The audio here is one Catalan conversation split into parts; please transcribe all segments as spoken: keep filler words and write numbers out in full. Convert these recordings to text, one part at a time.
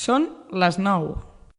Són les nou.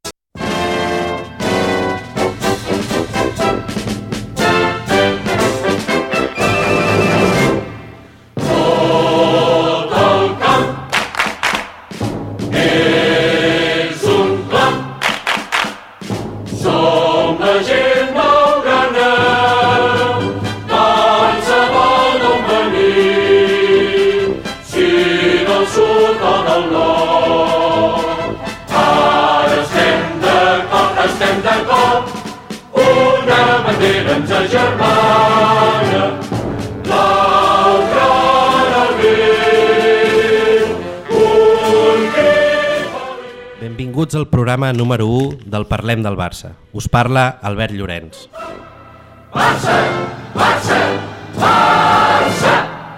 Ens agermana, blau gran al vent, un crit. Benvinguts al programa número u del Parlem del Barça. Us parla Albert Llorenç. Barça, Barça, Barça!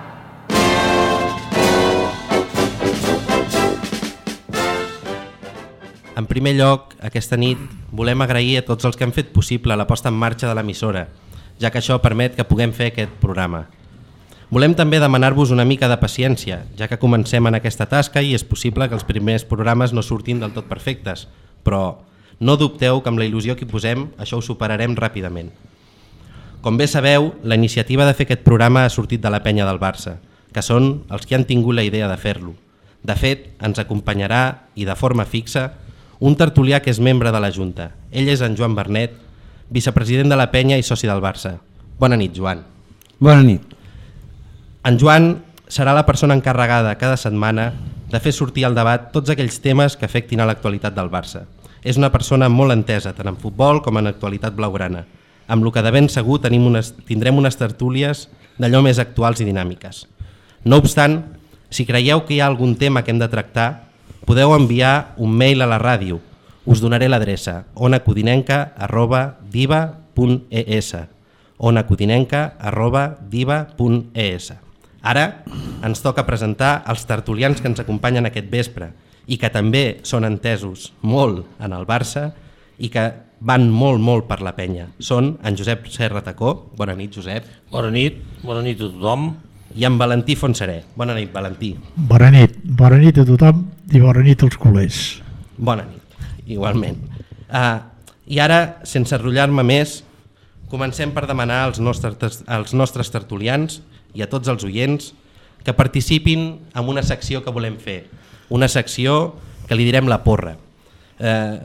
En primer lloc, aquesta nit volem agrair a tots els que han fet possible la posta en marxa de l'emissora, ja que això permet que puguem fer aquest programa. Volem també demanar-vos una mica de paciència, ja que comencem en aquesta tasca i és possible que els primers programes no surtin del tot perfectes, però no dubteu que amb la il·lusió que hi posem això ho superarem ràpidament. Com bé sabeu, la iniciativa de fer aquest programa ha sortit de la penya del Barça, que són els que han tingut la idea de fer-lo. De fet, ens acompanyarà i de forma fixa un tertulià que és membre de la Junta. Ell és en Joan Bernet, vicepresident de la penya i soci del Barça. Bona nit, Joan. Bona nit. En Joan serà la persona encarregada cada setmana de fer sortir al debat tots aquells temes que afectin a l'actualitat del Barça. És una persona molt entesa, tant en futbol com en actualitat blaugrana, amb el que de ben segur tenim unes, tindrem unes tertúlies d'allò més actuals i dinàmiques. No obstant, si creieu que hi ha algun tema que hem de tractar, podeu enviar un mail a la ràdio. Us donaré l'adreça onacodinenca arroba diva punt es onacodinenca arroba diva punt es. Ara ens toca presentar els tertulians que ens acompanyen aquest vespre i que també són entesos molt en el Barça i que van molt, molt per la penya. Són en Josep Serratacó. Bona nit, Josep. Bona nit, bona nit a tothom. I en Valentí Fontserè. Bona nit, Valentí. Bona nit, bona nit a tothom i bona nit als culers. Bona nit, igualment. Uh, I ara, sense enrotllar-me més, comencem per demanar als nostres, als nostres tertulians i a tots els oients que participin en una secció que volem fer. Una secció que li direm la porra. Uh,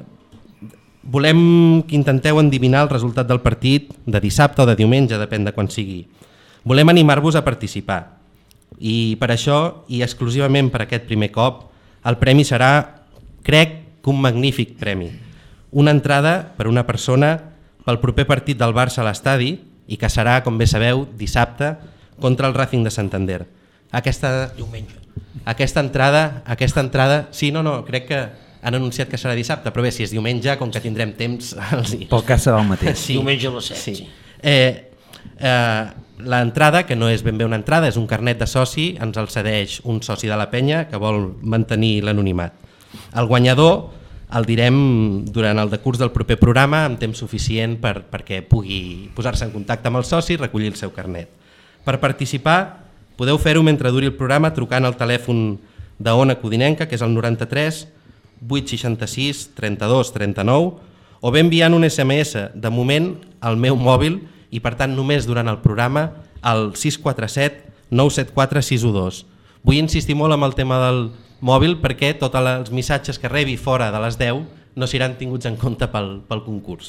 volem que intenteu endevinar el resultat del partit de dissabte o de diumenge, depèn de quan sigui. Volem animar-vos a participar i per això, i exclusivament per aquest primer cop, el premi serà, crec que un magnífic premi. Una entrada per una persona pel proper partit del Barça a l'estadi i que serà, com bé sabeu, dissabte contra el Racing de Santander. Aquesta, Diumenge. Aquesta entrada, aquesta entrada, sí, no, no, crec que han anunciat que serà dissabte, però bé, si és diumenge, com que tindrem temps... Els... Pel cas serà el mateix. Sí, diumenge a les set, sí. sí. Eh, eh, L'entrada, que no és ben bé una entrada, és un carnet de soci, ens el cedeix un soci de la penya que vol mantenir l'anonimat. El guanyador el direm durant el decurs del proper programa amb temps suficient per, perquè pugui posar-se en contacte amb el soci i recollir el seu carnet. Per participar podeu fer-ho mentre duri el programa trucant al telèfon d'Ona Codinenca, que és el noranta-tres vuit seixanta-sis trenta-dos trenta-nou, o bé enviant un esse eme esse, de moment al meu mòbil, i per tant només durant el programa al sis quatre set nou set quatre sis u dos. Vull insistir molt amb el tema del mòbil perquè tots els missatges que rebi fora de les deu no seran tinguts en compte pel, pel concurs.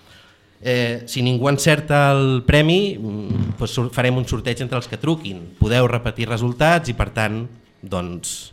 Eh, si ningú encerta el premi, doncs farem un sorteig entre els que truquin. Podeu repetir resultats i per tant doncs,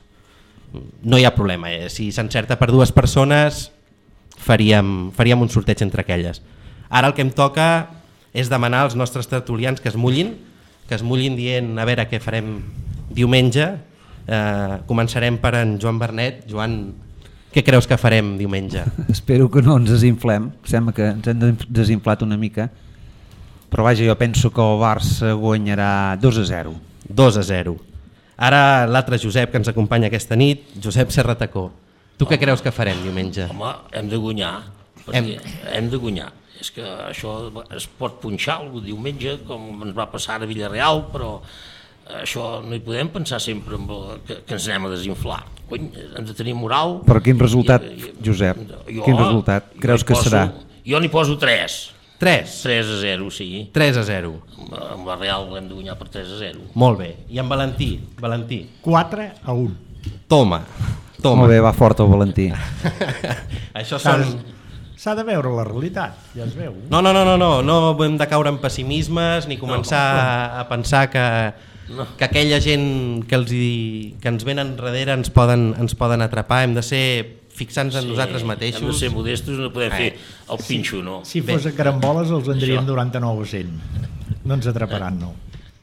no hi ha problema. Eh? Si s'encerta per dues persones faríem, faríem un sorteig entre aquelles. Ara el que em toca és demanar als nostres tertulians que es mullin, que es mullin dient a veure què farem diumenge. Eh, començarem per en Joan Bernet. Joan, què creus que farem diumenge? Espero que no ens desinflem, sembla que ens hem desinflat una mica, però vaja, jo penso que el Barça guanyarà dos a zero. dos a zero. Ara l'altre Josep que ens acompanya aquesta nit, Josep Serratacó. Tu què creus que farem diumenge? Home, hem de guanyar, perquè hem, hem de guanyar. És que això es pot punxar el diumenge, com ens va passar a Villarreal, però això no hi podem pensar sempre en el, que, que ens anem a desinflar. Cony, hem de tenir moral. Però quin resultat, I, i, Josep? Jo, quin resultat creus que poso, serà? Jo n'hi poso tres. tres? tres a zero, sí. tres a zero. Amb, amb la Real l'hem de guanyar per tres a zero. Molt bé. I en Valentí? Valentí. quatre a un. Toma. Toma. Molt bé, va fort el Valentí. Això S'ha són... de, s'ha de veure la realitat, ja es veu. No, no, no, no, no, no hem de caure en pessimismes ni començar No, no, a pensar que, no. que aquella gent que, els hi, que ens venen darrere ens poden, ens poden atrapar. Hem de ser fixant-nos en nosaltres mateixos. Hem de ser modestos, no podem fer el pinxo, no. Si fos a caramboles els vendríem noranta-nou a cent. No ens atraparan, no.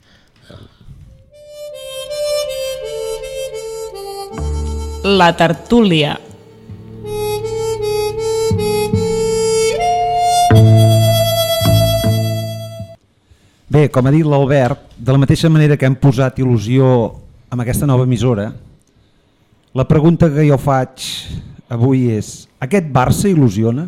La tertúlia. Bé, com ha dit l'Albert, de la mateixa manera que hem posat il·lusió amb aquesta nova emissora, la pregunta que jo faig avui és: aquest Barça il·lusiona?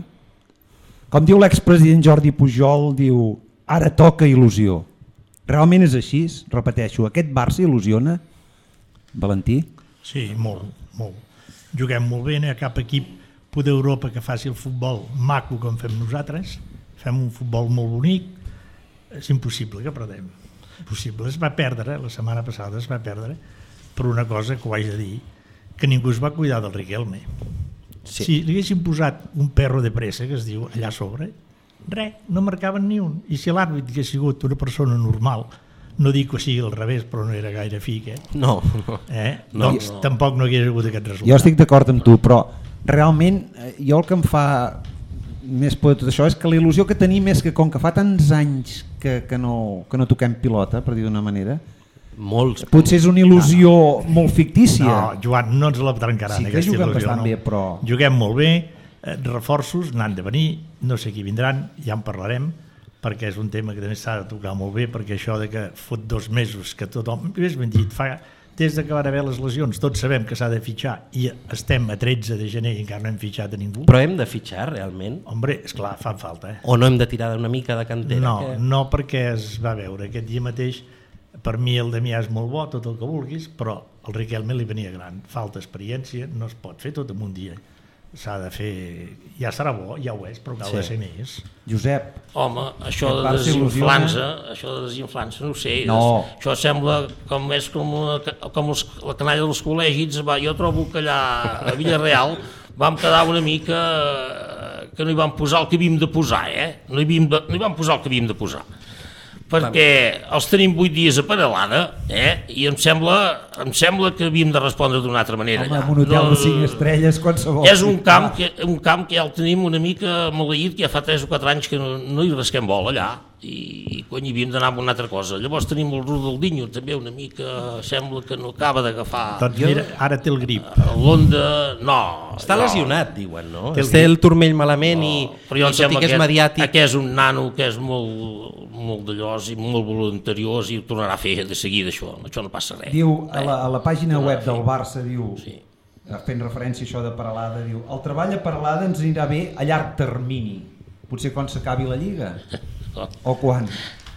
Com diu l'expresident Jordi Pujol, diu, ara toca il·lusió. Realment és així? Repeteixo, aquest Barça il·lusiona? Valentí? Sí, molt, molt. Juguem molt bé, no hi ha cap equip d'Europa que faci el futbol maco com fem nosaltres. Fem un futbol molt bonic. És impossible que perdem. Impossible. Es va perdre, la setmana passada es va perdre per una cosa que ho haig de dir, que ningú es va cuidar del Riquelme. Sí. Si li haguessin posat un perro de pressa, que es diu allà a sobre, res, no marcaven ni un. I si l'àrbit hagués sigut una persona normal, no dic que sigui al revés, però no era gaire fi, eh? No, no. Eh? No, doncs no. tampoc no hagués hagut aquest resultat. Jo estic d'acord amb tu, però realment jo el que em fa més por de tot això és que la il·lusió que tenim és que com que fa tants anys que, que, no, que no toquem pilota, per dir d'una manera, molts. potser és una il·lusió no, molt fictícia. No, Joan, no ens la trencaran, Sí que aquesta juguem il·lusió. bastant No. bé, però... Juguem molt bé, eh, reforços n'han de venir, no sé qui vindran, ja en parlarem, perquè és un tema que també s'ha de tocar molt bé, perquè això de que fot dos mesos que tothom, més ben dit, fa, des de que van haver les lesions, tots sabem que s'ha de fitxar i estem a tretze de gener i encara no hem fitxat a ningú. Però hem de fitxar realment? Hombre, esclar, fan falta, eh? O no hem de tirar una mica de cantera? No, que... no, perquè es va veure aquest dia mateix. Per mi el Damià és molt bo, tot el que vulguis, però el Riquelme li venia gran, falta experiència, no es pot fer tot en un dia. S'ha de fer, ja serà bo, ja ho és, però cal Sí. de ser més. Josep, Home, això Et de Barça desinflar-se, il·lusiona? això de desinflar-se, no ho sé, No. això sembla com és com, una, com els, la canalla dels col·legis. Va, jo trobo que allà a Villarreal vam quedar una mica que no hi vam posar el que havíem de posar, eh? No hi, havíem de, no hi vam posar el que havíem de posar. Perquè els tenim vuit dies a Paralada, eh? I em sembla, em sembla que havíem de respondre d'una altra manera. home, allà. amb un hotel de cinc estrelles, qualsevol... És un camp, que, un camp que ja el tenim una mica maleït, que ja fa tres o quatre anys que no, no hi rasquem bola allà, i quan hi havíem d'anar amb una altra cosa. Llavors tenim el Rodaldinho, també una mica, sembla que no acaba d'agafar. Doncs mira, ara té el grip. L'Onda, no. Està no. lesionat, diuen, no? Té Es el té el turmell malament i, Però jo i em tot i sembla que és que mediàtic... aquest és un nano que és molt, molt d'allòs i molt voluntariós i ho tornarà a fer de seguida, això. Això no passa res. Diu, a la, a la pàgina Eh, web sí. del Barça, diu, Sí. fent referència a això de Paralada, diu, el treball a Paralada ens anirà bé a llarg termini. Potser quan s'acabi la Lliga? O quan?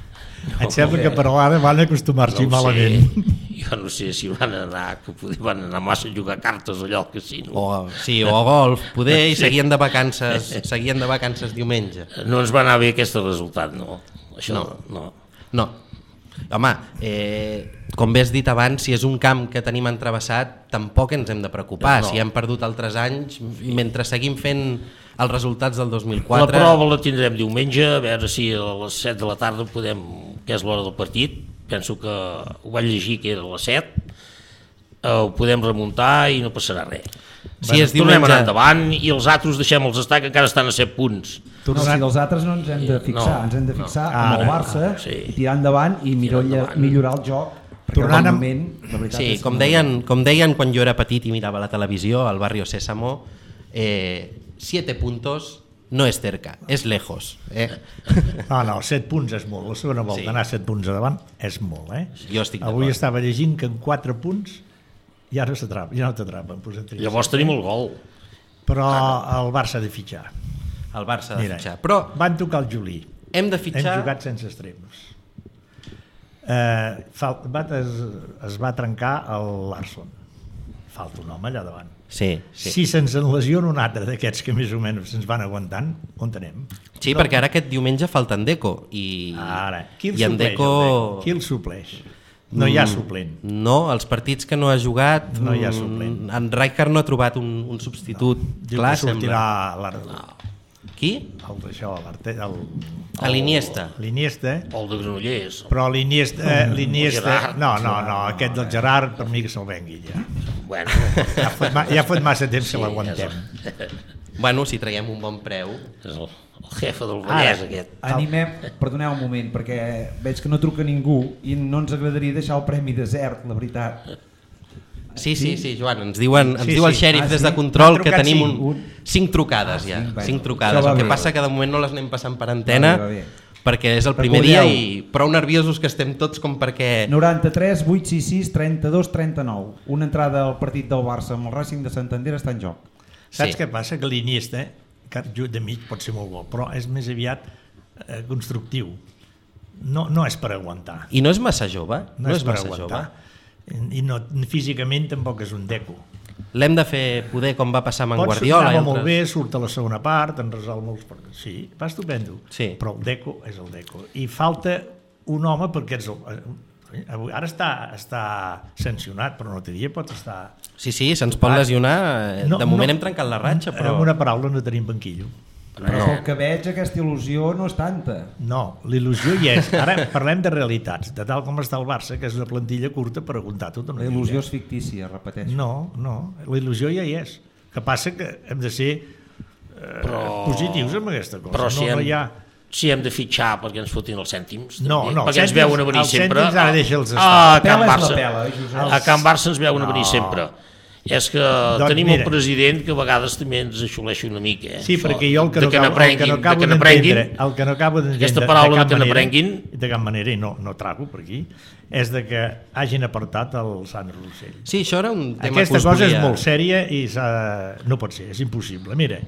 Et sembla que per l'ara van acostumar-s'hi No ho malament. sé. Jo no sé si van anar, que poder van anar massa a jugar cartes allò al casino. O, sí, o a golf, poder, i seguien de vacances, seguien de vacances diumenge. No ens va anar bé aquest resultat, no. Això no. no. No. Home, eh, com bé has dit abans, si és un camp que tenim entravessat, tampoc ens hem de preocupar. No. Si hem perdut altres anys, mentre seguim fent els resultats del dos mil La quatre... prova la tindrem diumenge, a veure si a les set de la tarda podem, que és l'hora del partit, penso que ho vaig llegir que era a les set, eh, ho podem remuntar i no passarà res. Si és Tornem a diumenge... anar endavant i els altres deixem-los estar, que encara estan a set punts. No, si dels altres no ens hem de fixar, No, ens hem de fixar no. en el Ara, Barça, sí. i tirar endavant i millorar, endavant. millorar el joc, perquè Tornant amb- moment, la veritat Sí, és com que- deien, com deien quan jo era petit i mirava la televisió al barrio Sésamo, eh, siete puntos no és cerca, és lejos. Eh? No, no, set punts és molt. La segona volta Sí. anar set punts davant és molt, eh? Jo estic Avui d'acord. estava llegint que en quatre punts ja no s'atrapa, ja no t'atrapen. Llavors tenim el gol. Però el Barça ha de fitxar. El Barça ha de Mira, fitxar. Però van tocar el Juli. hem de Hem fitxar... jugat sense extrems. Eh, fal, va, es, es va trencar el Larson. Falta un home allà davant. Sí, sí. Si se'ns en lesiona un altre d'aquests que més o menys se'ns van aguantant, on anem? Sí, no. Perquè ara aquest diumenge falta en Deco. I, ara, qui el i en supleix? Deco... El Deco? Qui el supleix? No hi ha suplent. No, els partits que no ha jugat, no hi ha suplent. En Rijkaard no ha trobat un, un substitut. No. Diu Clar, que sortirà sembla. No. Qui? El d'això, el... A l'Iniesta. L'Iniesta. O el de Granollers. Però l'Iniesta... l'Iniesta no, no, no, Gerard. aquest del Gerard, per mi que se'l vengui ja. Bueno. Ja ha fet, ja ha fet massa temps Sí, que l'aguantem. Bueno, si traiem un bon preu... És el, el jefe del Vallès, aquest. Animem, perdoneu un moment, perquè veig que no truca ningú i no ens agradaria deixar el premi desert, la veritat. Sí, sí, sí, Joan, ens, diuen, ens Sí, diu el sí. xèrif Ah, des sí? de control M'han que trucat tenim cinc. un, cinc trucades ja, cinc, cinc bueno. trucades. Això va El que bé. passa que de moment no les anem passant per antena, Va bé, va bé. perquè és el primer dia Recordeu. i prou nerviosos que estem tots com perquè... noranta-tres vuit sis sis trenta-dos trenta-nou. Una entrada al partit del Barça amb el Racing de Santander està en joc. Saps Sí. què passa? Que l'Iniesta, que de mig pot ser molt bo, però és més aviat eh, constructiu. No, no és per aguantar. I no és massa jove? No, és, és per massa aguantar. jove? I no, físicament tampoc és un Deco. L'hem de fer poder com va passar amb en Pots Guardiola. anar i molt altres. bé, surt a la segona part, en resol molts... Sí, va estupendo. Sí. Però el Deco és el Deco. I falta un home perquè ets el... Avui, ara està, està sancionat, però no té dia pot estar... Sí, sí, se'ns pot lesionar. No, de moment no, hem trencat la ratxa, però... En una paraula no tenim banquillo. Però pel que veig aquesta il·lusió no és tanta. No, l'il·lusió hi és. Ara parlem de realitats, de tal com està el Barça, que és una plantilla curta per aguantar tota una La il·lusió lliga. és fictícia, repeteixo. No, no, la il·lusió ja hi és. Que passa que hem de ser eh, Però- positius amb aquesta cosa. Però si no, hem, no hi ha... si hem de fitxar perquè ens fotin els cèntims, No, també, no, perquè ens cèntims- veuen a venir els sempre. cèntims ara deixa'ls estar. Ah, a Pela Can és la Barça, pela, eh, Josep? a Can Barça ens veuen a venir No. sempre. És que Doncs tenim mira. un president que a vegades també ens aixoleix una mica. Eh? Sí, Això, perquè jo el que de no acabo, el que n'aprenguin, no de acabo que n'aprenguin, d'entendre, el que no acabo d'entendre aquesta paraula de de que cap manera, n'aprenguin, de cap manera, i no, no trago per aquí, és de que hagin apartat el Sandro Rossell. Sí, això era un tema Aquesta que us cosa volia... és molt sèria i no pot ser, és impossible. Mira,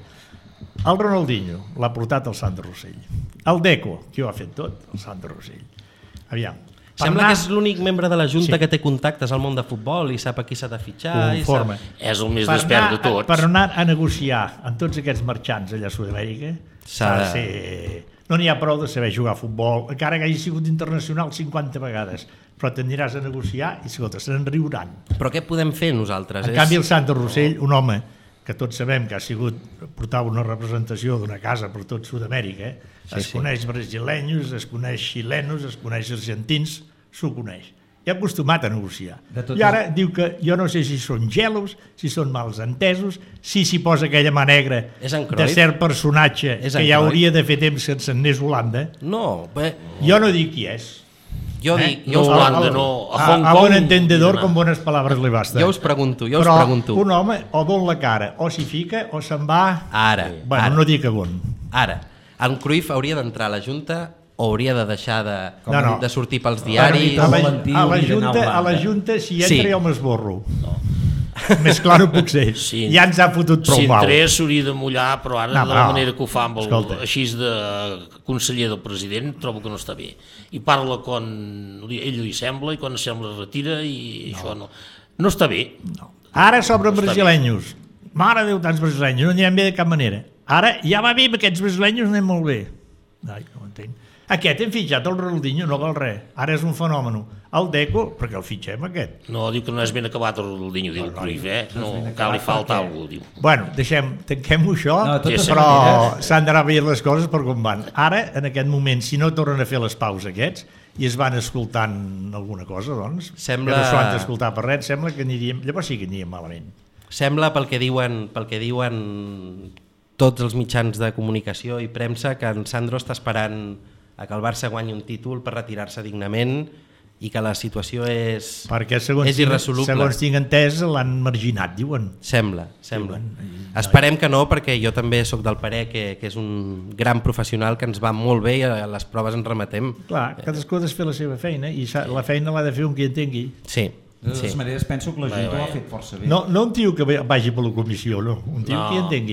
el Ronaldinho l'ha portat el Sandro Rossell. El Deco, qui ho ha fet tot? El Sandro Rossell. Aviam. per Sembla anar- que és l'únic membre de la Junta Sí. que té contactes al món de futbol i sap a qui s'ha de fitxar. i Conforme. sap... és el més Per despert anar, de tots. per anar a negociar amb tots aquests marxants allà a Sud-amèrica s'ha de de- ser... No n'hi ha prou de saber jugar a futbol, encara que hagi sigut internacional cinquanta vegades, però t'aniràs a negociar i, escolta, se'n riuran. Però què podem fer nosaltres? En És- canvi, el Sandro Rossell, un home que tots sabem que ha sigut portava una representació d'una casa per tot Sud-amèrica, eh? Sí, es sí. coneix brasileños, es coneix xilenos, es coneix argentins, s'ho coneix. I ha acostumat a negociar. De totes- I ara diu que jo no sé si són gelos, si són mals entesos, si s'hi posa aquella mà negra És en de Cruyff? cert personatge És que en ja Cruyff? hauria de fer temps que se'n anés a Holanda. No, bé, Jo no dic qui és. jo, Eh? dic, No, jo, us, Holanda no, a Hong a Kong. un entendedor no. con buenas palabras le basta. jo us pregunto, jo us Però pregunto. un home o dona la cara, o s'hi fica, o se'n va... Ara, Bueno, ara, no dic a on. ara. En Cruyff hauria d'entrar a la Junta o hauria de deixar de, No, no. de sortir pels Com diaris? a A la, Valentí a la, hauria d'anar a junta, a la Holanda. Junta, si entra, Sí. jo m'esborro. No. Més clar no puc ser. Sí. Ja ens ha fotut prou Si mal. entrés s'hauria de mullar, però ara No, de la no. manera que ho fa amb el, Escolta. així de conseller del president, trobo que no està bé. I parla quan li- ell li sembla i quan sembla es retira i no. això no. No està bé. No. Ara s'obren No està brasilenyos. Mare de Déu, tants brasilenyos, no anirem bé de cap manera. Ara ja va bé, amb aquests brasilenyos anem molt bé. Ai, no ho entenc. Aquest hem fitxat, el Ronaldinho, no val res. Ara és un fenòmeno. El Deco, perquè el fitxem aquest. No, diu que no és ben acabat el Ronaldinho, diu el Cruyff, eh? No, ben encara li acabat falta perquè- alguna cosa, diu. Bueno, deixem, tanquem-ho això, No, de totes però maneres- s'han d'anar veient les coses per com van. Ara, en aquest moment, si no tornen a fer les paus aquests i es van escoltant alguna cosa, doncs, Sembla- que no s'ho han d'escoltar per res, sembla que aniríem, llavors sí que aniríem malament. Sembla, pel que diuen, pel que diuen tots els mitjans de comunicació i premsa, que en Sandro està esperant a que el Barça guanyi un títol per retirar-se dignament i que la situació és, Perquè segons, és irresoluble. segons tinc entès l'han marginat, diuen. Sembla, sembla. Diuen, Esperem que no, perquè jo també sóc del parer que, que és un gran professional, que ens va molt bé i a les proves ens remetem. Clar, cadascú ha de fer la seva feina i s'ha- la feina l'ha de fer un qui entengui. Sí, De totes sí. maneres, penso que la Vaja, Junta ho ha vaja. fet força bé. No, no un tio que vagi per la comissió, no, un tio No. qui entengui.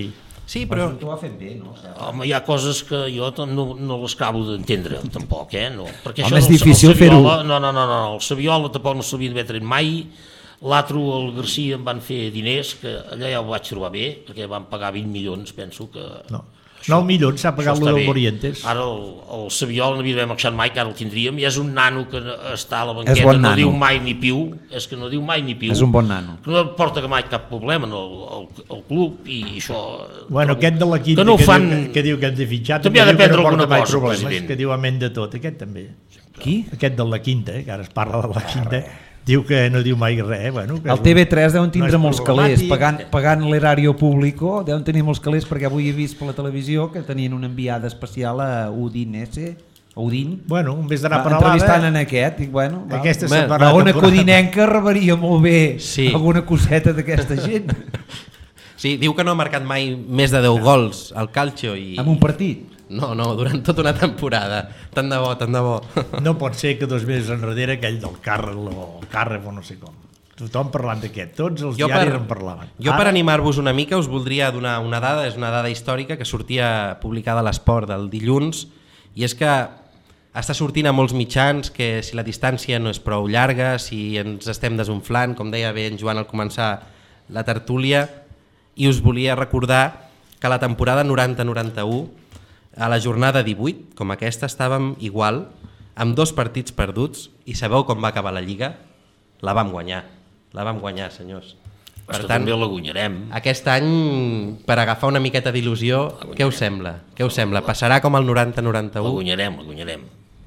Sí, però... Tu ho ha fet bé, no? Home, hi ha coses que jo no, no les acabo d'entendre, tampoc, eh? No. Perquè Home, és del- difícil el Saviola- fer-ho. No, no, no, no, el Saviola tampoc no s'havia d'haver tret mai, l'altre, el Garcia, em van fer diners, que allà ja ho vaig trobar bé, perquè van pagar vint milions, penso que... No. nou milions s'ha pagat això lo està del bé. Morientes. Ara el, el Saviola no havia d'haver marxat mai, que ara el tindríem, i és un nano que està a la banqueta, bon no nano. diu mai ni piu, és que no diu mai ni piu. És un bon nano. Que no porta mai cap problema en el, el, el club, i això... Bueno, trobo aquest de la quinta que, no que, fan... diu, que diu que hem de fitxar També ha de diu que prendre no porta alguna mai cosa, problemes, president. que diu amén de tot, aquest també. Qui? Aquest de la quinta, eh, que ara es parla de la quinta, diu que no diu mai res. Eh? Bueno, que El T V tres deuen tindre no és molts calés, problemàtic. pagant, pagant l'erario público, deuen tenir molts calés, perquè avui he vist per la televisió que tenien una enviada especial a Udinese, a Udin, Bueno, en vez d'anar per entrevistant alada, en aquest, dic, bueno, val. aquesta Home, setmana... la ona codinenca rebaria molt bé Sí. alguna coseta d'aquesta gent, Sí, diu que no ha marcat mai més de deu gols al Calcio i... en un partit. No, no, durant tota una temporada. Tant de bo, tant de bo. No pot ser que dos mesos enrere aquell del Càrrec o el Càrrec o no sé com. Tothom parlant d'aquest, tots els Jo diaris per- en parlaven. Jo per animar-vos una mica us voldria donar una dada, és una dada històrica que sortia publicada a l'Esport del dilluns, i és que està sortint a molts mitjans que si la distància no és prou llarga, si ens estem desunflant, com deia bé en Joan al començar la tertúlia, i us volia recordar que la temporada noranta noranta-u, a la jornada divuit, com aquesta, estàvem igual, amb dos partits perduts, i sabeu com va acabar la Lliga? La vam guanyar, la vam guanyar, senyors. Per tant, també la guanyarem. Aquest any, per agafar una miqueta d'il·lusió, què us sembla? Què us sembla? Passarà com el noranta La noranta-u? guanyarem, la guanyarem.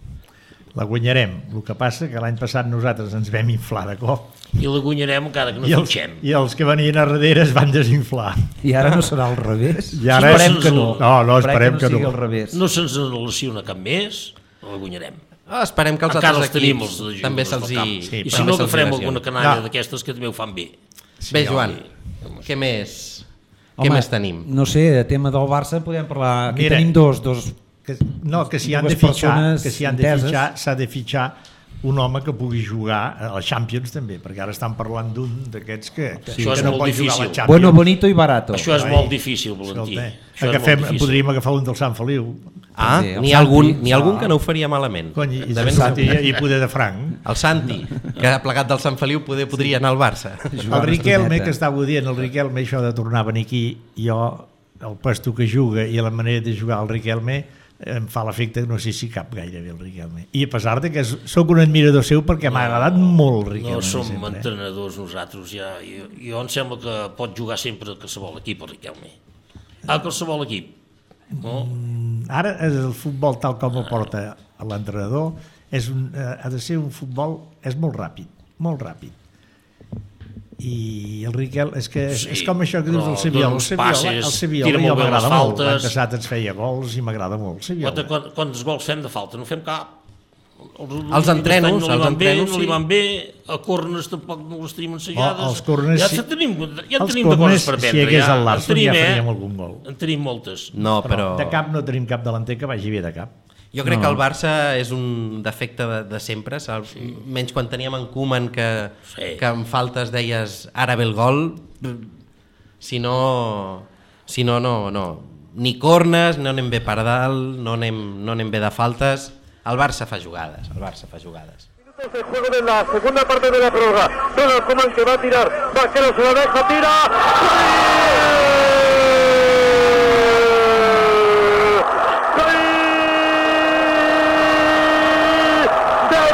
La guanyarem. El que passa que l'any passat nosaltres ens vam inflar de cop. I la guanyarem encara que no I els, fitxem. I els que venien a darrere es van desinflar. I ara no serà al revés. I ara- Esperem que no. No, no, esperem que no. sigui al revés. No se'ns relaciona cap més, la guanyarem. Ah, esperem que els Encara altres els tenim, els equips de també jugadors se'ls del camp. hi... Sí, I però si no, se'ls que farem lesioni. alguna canalla No. d'aquestes que també ho fan bé. Bé, Joan, què més? Què Home, més tenim? No sé, a tema del Barça podem parlar... Aquí Mira, tenim dos, dos... Que, no, que si han de Dues fitxar, persones que si han de enteses. fitxar, s'ha de fitxar un home que pugui jugar a la Champions també, perquè ara estan parlant d'un d'aquests que, Això que és no molt pot jugar a la difícil. Champions. Bueno, bonito i barato. Això és Ai, molt difícil, Valentí. Escolta, Això és agafem, molt difícil. podríem agafar un del Sant Feliu. Ah, Sí, el n'hi ha algun, Santi, n'hi ha algun ah. que no ho faria malament. Cony, i, De de ben Santi, segur. i poder de Franc. El Santi, que ha plegat del Sant Feliu, poder, podria anar al Barça. El Riquelme, que estava dient, el Riquelme, això de tornar a venir aquí, jo, el puesto que juga i la manera de jugar el Riquelme, em fa l'efecte que no sé si cap gaire bé el Riquelme. I a pesar de que sóc un admirador seu perquè m'ha agradat molt el Riquelme. No som sempre, eh? entrenadors nosaltres, ja. Jo, jo em sembla que pot jugar sempre a qualsevol equip, el Riquelme. A qualsevol equip. No? Ara el futbol tal com el porta l'entrenador és un, eh, ha de ser un futbol és molt ràpid, molt ràpid. I el Riquel és que és, Sí, és com això que dius però del Sevilla, dona el uns Sevilla, passes, el Sevilla tira jo molt bé m'agrada les molt, l'any faltes. passat ens feia gols i m'agrada molt el Sevilla. Quantes, quant- quants gols fem de falta? No fem cap. Els, Els entrenos, no li els van bé, entrenos, no li sí. van bé, a cornes tampoc no les tenim ensellades. Oh, els corners, ja, sí. ja tenim, ja en Els tenim de corners, coses per si prendre. hi hagués ja. el Larson, En tenim, ja eh? faríem algun gol. En tenim moltes. No, però... De cap no tenim cap delanter que vagi bé de cap. Jo crec no. que el Barça és un defecte de, de sempre, saps? Sí. Menys quan teníem en Koeman que, Sí. que en faltes deies ara ve el gol, si no, si no, no, no. Ni cornes, no anem bé per dalt, no anem, no anem bé de faltes. El Barça fa jugades, el Barça fa jugades. Minutos de juego de la segunda parte de la prórroga. Ronald Koeman que va a tirar. Vaquero se la deja, tira. ¡Gol! ¡Gol! ¡De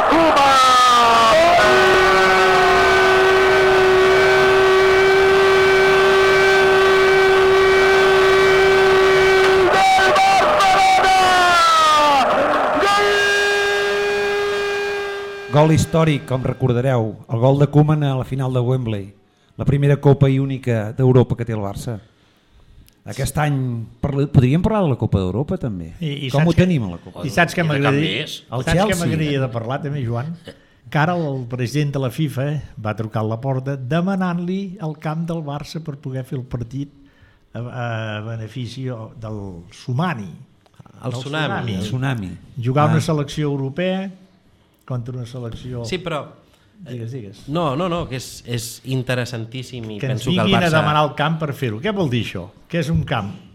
Gol històric, com recordareu, el gol de Koeman a la final de Wembley, la primera copa i única d'Europa que té el Barça. Aquest any parla- podríem parlar de la Copa d'Europa també. I, i Com ho saps que- tenim a la Copa? I saps què I de cap m'agradaria més. El saps què Chelsea. m'agradaria de parlar també, Joan? Que ara el president de la FIFA va trucar a la porta demanant-li el camp del Barça per poder fer el partit a, a benefici del Sumani. El Del tsunami. El tsunami. Jugar Ah. una selecció europea contra una selecció... Sí, però... Digues, digues. No, no, no, que és, és interessantíssim i Que ens penso que el vinguin Barça... a demanar el camp per fer-ho. Què vol dir això? Què és un camp?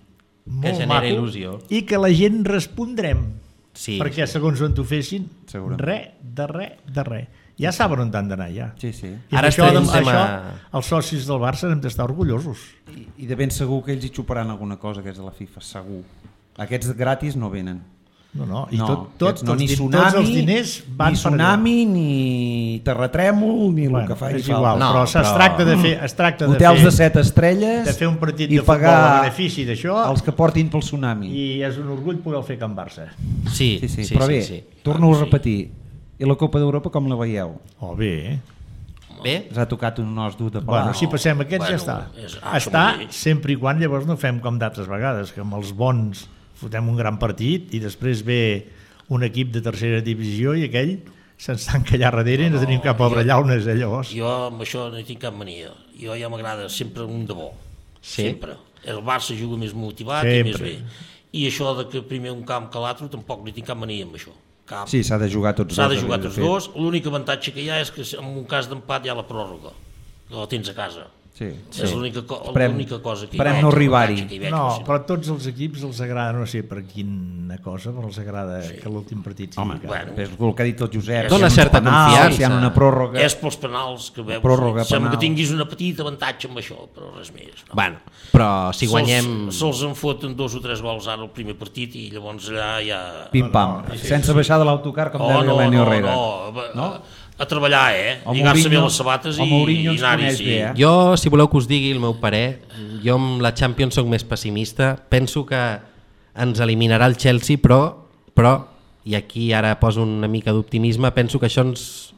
molt genera maco, il·lusió. i que la gent respondrem. Sí, perquè segons on t'ho fessin, Segurament. res, de res, de res. Ja saben on han d'anar, ja. Sí, sí. I Ara això, estem això, a- els socis del Barça hem d'estar orgullosos. I, I de ben segur que ells hi xuparan alguna cosa, aquests de la FIFA, segur. Aquests gratis no venen. No, no, i No, tot, tot, aquests no, tots, ni tots tsunami, els diners van ni tsunami, ni terratrèmol, ni per el que faci és igual, No, però, es però- tracta de fer, es tracta de hotels fer, de set estrelles de fer un partit i de futbol pagar a benefici d'això, els que portin pel tsunami. i és un orgull poder fer Can Barça. Sí, Sí, sí, sí, però bé, sí, sí. torno a repetir. I la Copa d'Europa com la veieu? Oh, bé, eh? Bé, Us ha tocat un os dur de pelar. Bueno, si passem aquests Bueno, ja està. és- ah, Està som-hi. sempre i quan llavors no fem com d'altres vegades, que amb els bons fotem un gran partit i després ve un equip de tercera divisió i aquell se'ns tanca allà darrere i no, no tenim cap obra llaunes, eh, llavors. Jo amb això no hi tinc cap mania. Jo ja m'agrada sempre un de bo. Sí? Sempre. El Barça juga més motivat Sempre. i més bé. I això de que primer un camp que l'altre tampoc no hi tinc cap mania amb això. Cap. Sí, s'ha de jugar tots S'ha dos. de jugar tots fet. dos. L'únic avantatge que hi ha és que en un cas d'empat hi ha la pròrroga. Que la tens a casa. Sí, És l'única co Esperem- l'única cosa que hi esperem veig, no arribar-hi. l'avantatge que hi veig, No, si però a tots els equips els agrada, no sé per quina cosa, però els agrada sí. que l'últim partit sigui Home, a casa. bueno. és el que ha dit el Josep. Dona si hi ha uns certa penals, confiança. Si hi ha una pròrroga. És pels penals que veus. Pròrroga, Sembla penal. que tinguis una petita avantatge amb això, però res més. No? bueno, però si guanyem... Se'ls en foten dos o tres gols ara al primer partit i llavors allà ja... Pim-pam, No, no, sí, sense baixar de l'autocar com Oh, deia no, l'Eni no, Herrera. no, no, No? a treballar, eh? El Lligar-se bé Mourinho- les sabates el i, Mourinho i ens anar-hi, coneix sí. bé, eh? Jo, si voleu que us digui el meu parer, jo amb la Champions soc més pessimista. Penso que ens eliminarà el Chelsea, però, però i aquí ara poso una mica d'optimisme, penso que això ens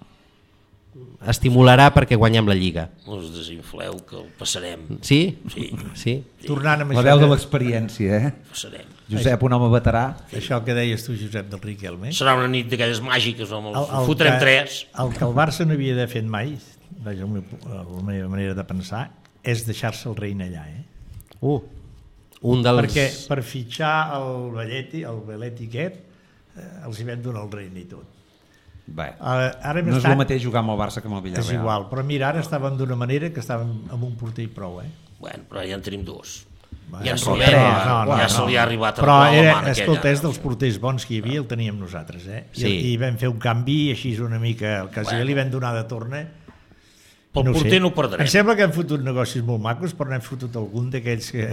estimularà perquè guanyem la Lliga. No us desinfleu, que el passarem. Sí? Sí, Sí? Tornant amb La això, veu de que, l'experiència, eh? passarem. Josep, un home veterà. això que deies tu, Josep, del Riquelme. Serà una nit d'aquelles màgiques, home, El- el fotrem que- tres. El que el Barça no havia de fet mai, vaja, la meva, la meva manera de pensar, és deixar-se el reina allà, eh? Uh, un dels... Perquè per fitxar el Belletti, el Belletti aquest, eh, els hi vam donar el reina i tot. Bé, Uh, ara hem no és estat, el mateix jugar amb el Barça que amb el Villarreal. és igual, però mira, ara estàvem d'una manera que estàvem amb un porter i prou, eh? Bueno, però ja en tenim dos. Bueno, Ja se però li tres, ha, no, no, ja no. se li ha arribat a Però la era, mà escolta, aquella. és dels porters bons que hi havia, el teníem nosaltres, eh? I, Sí. I vam fer un canvi així una mica, el Caser li vam donar de torna. Pel No ho porter sé. no ho perdrem. Em sembla que hem fotut negocis molt macos, però n'hem fotut algun d'aquells que...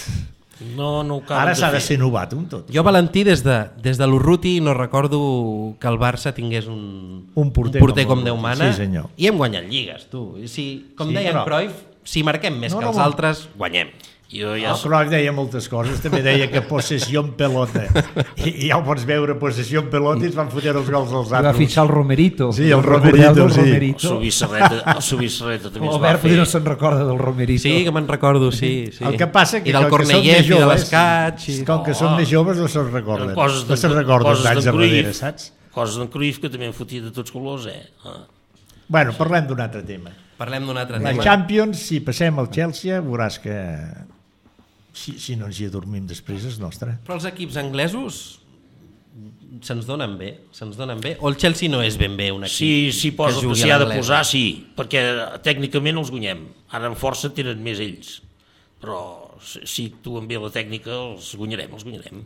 No, no ho acaben Ara s'ha de fer. ser novat un tot. Jo, Valentí, des de, des de l'Urruti no recordo que el Barça tingués un, Un porter un porter com com Déu l'Urruti, mana, sí, senyor. i hem guanyat lligues, tu. I si, com Sí, deia en però- Cruyff, si marquem més No, que no, els no. altres, guanyem. Jo Ja ja... el Croc deia moltes coses, també deia que possessió en pelota. I, i ja ho pots veure, possessió en pelota, i es van fotre els gols als I va altres. fitxar el Romerito. Sí, el Recordeu Romerito, del sí. El Romerito? Subissarreta, el Subissarreta també es va L'Albert potser fer. no se'n recorda del Romerito. Sí, que me'n recordo, sí. sí. El que passa que I del com que som Cornellef més i de joves, l'Escaig. I... com que som més joves no se'n recorden. Eren coses No se'n d'en- recorden coses d'anys d'en darrere, Cruyff. saps? Coses d'en Cruyff que també en fotia de tots colors, eh? Ah. Bueno, parlem d'un altre tema. Parlem d'un altre La tema. Champions, si passem al Chelsea, veuràs que si, si no ens hi adormim després és nostre. Però els equips anglesos se'ns donen bé, se'ns donen bé. O el Chelsea no és ben bé un equip Si, si posa el que jugui s'hi a ha de l'anglesa? posar, sí, perquè tècnicament els guanyem. Ara en força tenen més ells. Però si, si actuen bé la tècnica, els guanyarem, els guanyarem.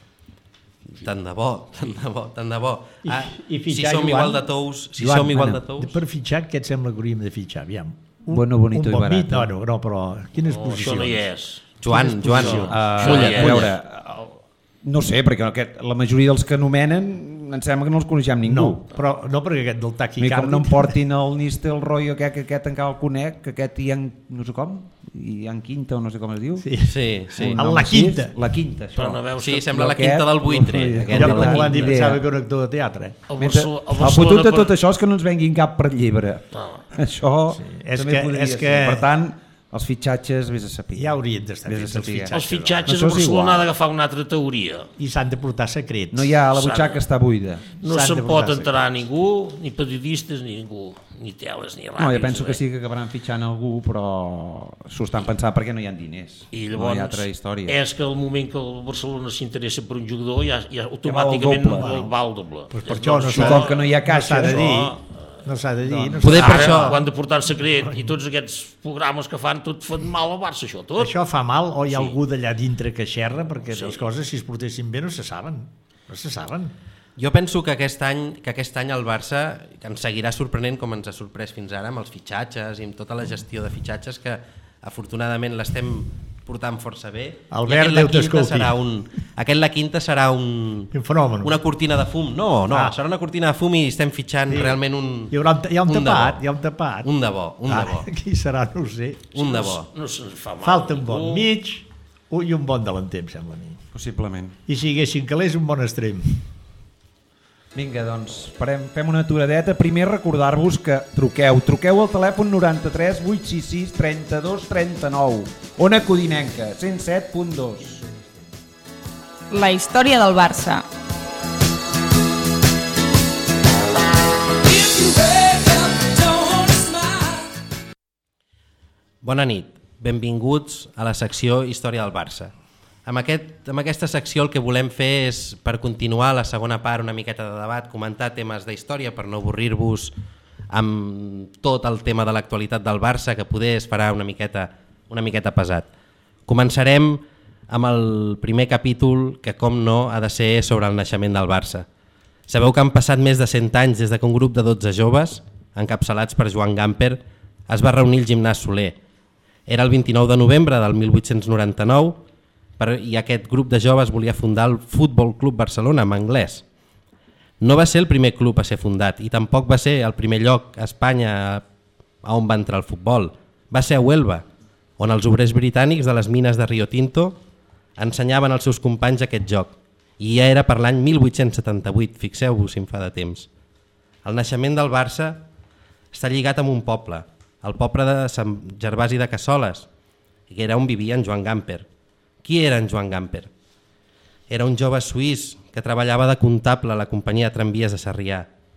Tant de bo, tant de bo, tant de bo. I, Ah, i si fitxar, som Joan, igual de tous, si Joan, som igual mana, de tous... Per fitxar, què et sembla que hauríem de fitxar? Aviam. Bueno, bonito un i bon barat. mit? No, no, no, però quines No, això posicions? no hi és. Joan, Joan, posicions? uh, Uh, Mulla, a veure, no sé, perquè aquest, la majoria dels que anomenen em sembla que no els coneixem ningú. No, però no perquè aquest del I taquicàrdic... com no em portin el Nistelrooy o aquest, que aquest encara el conec, que aquest hi ha, no sé com, hi ha Quinta o no sé com es diu. Sí. Sí, sí. El Un nom La així, Quinta. La Quinta, això. Però no veus Sí, que sembla la Aquest, quinta del buitre. no, Aquest Jo de com la ho van dir idea. pensava que era un actor de teatre. El, Mentre, Barcelona, el el Barcelona fotut de per- tot això és que no ens venguin cap per llibre. No. Això Sí, és també que- podria és ser. que- Per tant, els fitxatges, vés a saber. Ja haurien d'estar Vés a fets els saber. fitxatges. Els fitxatges Això a és Barcelona igual. ha d'agafar una altra teoria. I s'han de portar secrets. No hi ha, la S'han- butxaca està buida. No S'han se'n de pot posar enterar ningú, ni periodistes, ni ningú, ni teles, ni ràdios. No, jo penso que res. sí que acabaran fitxant algú, però s'ho estan pensant perquè no hi ha diners. I no llavors hi ha altra història. és que el moment que el Barcelona s'interessa per un jugador ja, ja val el automàticament doble. val, val el doble. Pues per És això no doncs s'ha- I com que no hi ha no s'ha caixa, de dir. Això, No s'ha de dir. No Poder s'ha per de dir. això... Ho han de portar en secret i tots aquests programes que fan tot fan mal al Barça, això tot. Això fa mal o hi ha Sí. algú d'allà dintre que xerra perquè Sí. les coses, si es portessin bé, no se saben. No se saben. Jo penso que aquest any que aquest any el Barça que ens seguirà sorprenent com ens ha sorprès fins ara amb els fitxatges i amb tota la gestió de fitxatges que afortunadament l'estem portant força bé. Albert, I aquest La Déu Quinta t'escolti. serà un aquest La Quinta serà un Un fenomen. una cortina de fum. No, no, Ah. serà una cortina de fum i estem fitxant Sí. realment un Hi haurà, hi ha un, un de tapat, bo. hi ha un tapat. un de bo, un de bo, Ah, qui serà? No ho sé. un de bo. No se'ns fa mal. Falta un bon ningú. mig i un bon delanter, em sembla a mi. Possiblement. I si haguessin calés, un bon extrem. Vinga, doncs, farem, fem una aturadeta. Primer recordar-vos que truqueu. Truqueu al telèfon noranta-tres vuit sis sis trenta-dos trenta-nou. Ona Codinenca, cent set punt dos. La història del Barça. Bona nit, benvinguts a la secció Història del Barça. Amb, aquest, amb aquesta secció el que volem fer és, per continuar la segona part, una miqueta de debat, comentar temes de història per no avorrir-vos amb tot el tema de l'actualitat del Barça, que poder es farà una miqueta, una miqueta pesat. Començarem amb el primer capítol, que com no ha de ser sobre el naixement del Barça. Sabeu que han passat més de cent anys des que un grup de dotze joves, encapçalats per Joan Gamper, es va reunir al gimnàs Soler. Era el vint-i-nou de novembre del mil vuit-cents noranta-nou per, i aquest grup de joves volia fundar el Futbol Club Barcelona en anglès. No va ser el primer club a ser fundat i tampoc va ser el primer lloc a Espanya a on va entrar el futbol. Va ser a Huelva, on els obrers britànics de les mines de Rio Tinto ensenyaven als seus companys aquest joc. I ja era per l'any mil vuit-cents setanta-vuit, fixeu-vos si em fa de temps. El naixement del Barça està lligat amb un poble, el poble de Sant Gervasi de Cassoles, que era on vivia en Joan Gamper. Qui era en Joan Gamper? Era un jove suís que treballava de comptable a la companyia de tramvies de Sarrià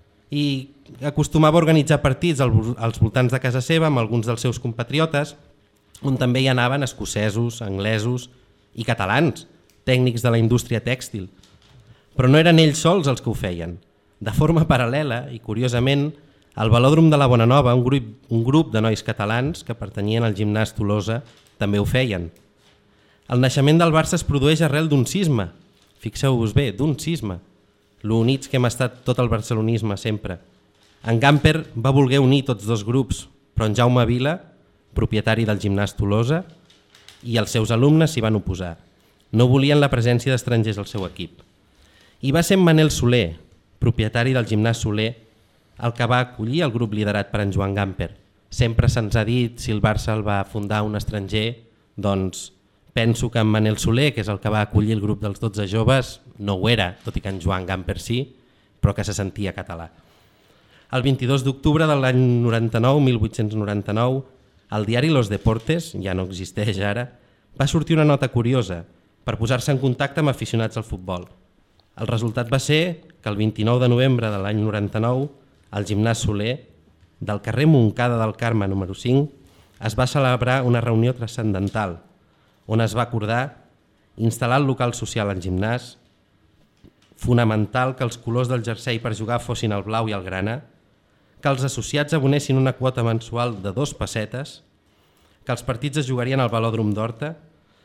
i acostumava a organitzar partits als voltants de casa seva amb alguns dels seus compatriotes, on també hi anaven escocesos, anglesos i catalans, tècnics de la indústria tèxtil. Però no eren ells sols els que ho feien. De forma paral·lela i curiosament, al Velòdrom de la Bonanova, un grup, un grup de nois catalans que pertanyien al gimnàs Tolosa també ho feien. El naixement del Barça es produeix arrel d'un cisma. Fixeu-vos bé, d'un cisma. Lo units que hem estat tot el barcelonisme sempre. En Gamper va voler unir tots dos grups, però en Jaume Vila, propietari del gimnàs Tolosa, i els seus alumnes s'hi van oposar. No volien la presència d'estrangers al seu equip. I va ser en Manel Soler, propietari del gimnàs Soler, el que va acollir el grup liderat per en Joan Gamper. Sempre se'ns ha dit si el Barça el va fundar un estranger, doncs penso que en Manel Soler, que és el que va acollir el grup dels dotze joves, no ho era, tot i que en Joan Gamper sí, però que se sentia català. El vint-i-dos d'octubre de l'any noranta-nou, mil vuit-cents noranta-nou, el diari Los Deportes, ja no existeix ara, va sortir una nota curiosa per posar-se en contacte amb aficionats al futbol. El resultat va ser que el vint-i-nou de novembre de l'any noranta-nou, al gimnàs Soler, del carrer Montcada del Carme número cinc, es va celebrar una reunió transcendental, on es va acordar instal·lar el local social al gimnàs, fonamental que els colors del jersei per jugar fossin el blau i el grana, que els associats abonessin una quota mensual de dos pessetes, que els partits es jugarien al Velòdrom d'Horta,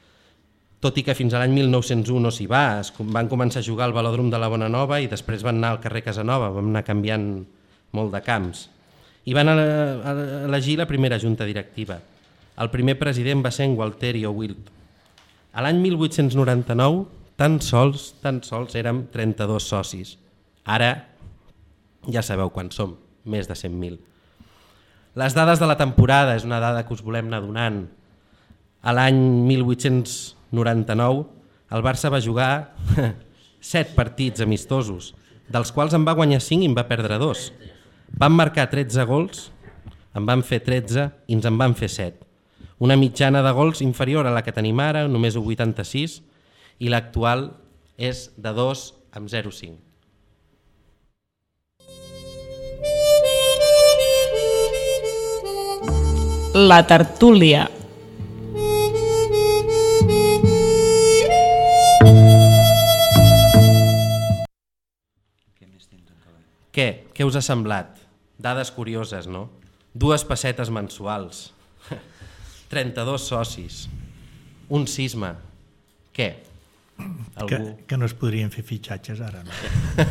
tot i que fins a l'any mil nou-cents u no s'hi va, es van començar a jugar al Velòdrom de la Bonanova i després van anar al carrer Casanova, vam anar canviant molt de camps. I van elegir la primera junta directiva. El primer president va ser en Gualterio Wild. A l'any mil vuit-cents noranta-nou, tan sols, tan sols érem trenta-dos socis. Ara ja sabeu quan som, més de cent mil. Les dades de la temporada és una dada que us volem anar donant. A l'any mil vuit-cents noranta-nou, el Barça va jugar set partits amistosos, dels quals en va guanyar cinc i en va perdre dos. Van marcar tretze gols, en van fer tretze i ens en van fer set. Una mitjana de gols inferior a la que tenim ara, només un vuitanta-sis, i l'actual és de dos amb zero coma cinc. La tertúlia. Què? Què us ha semblat Dades curioses, no? Dues pessetes mensuals, trenta-dos socis, un sisme. Què? Algú... Que, que no es podrien fer fitxatges ara, no?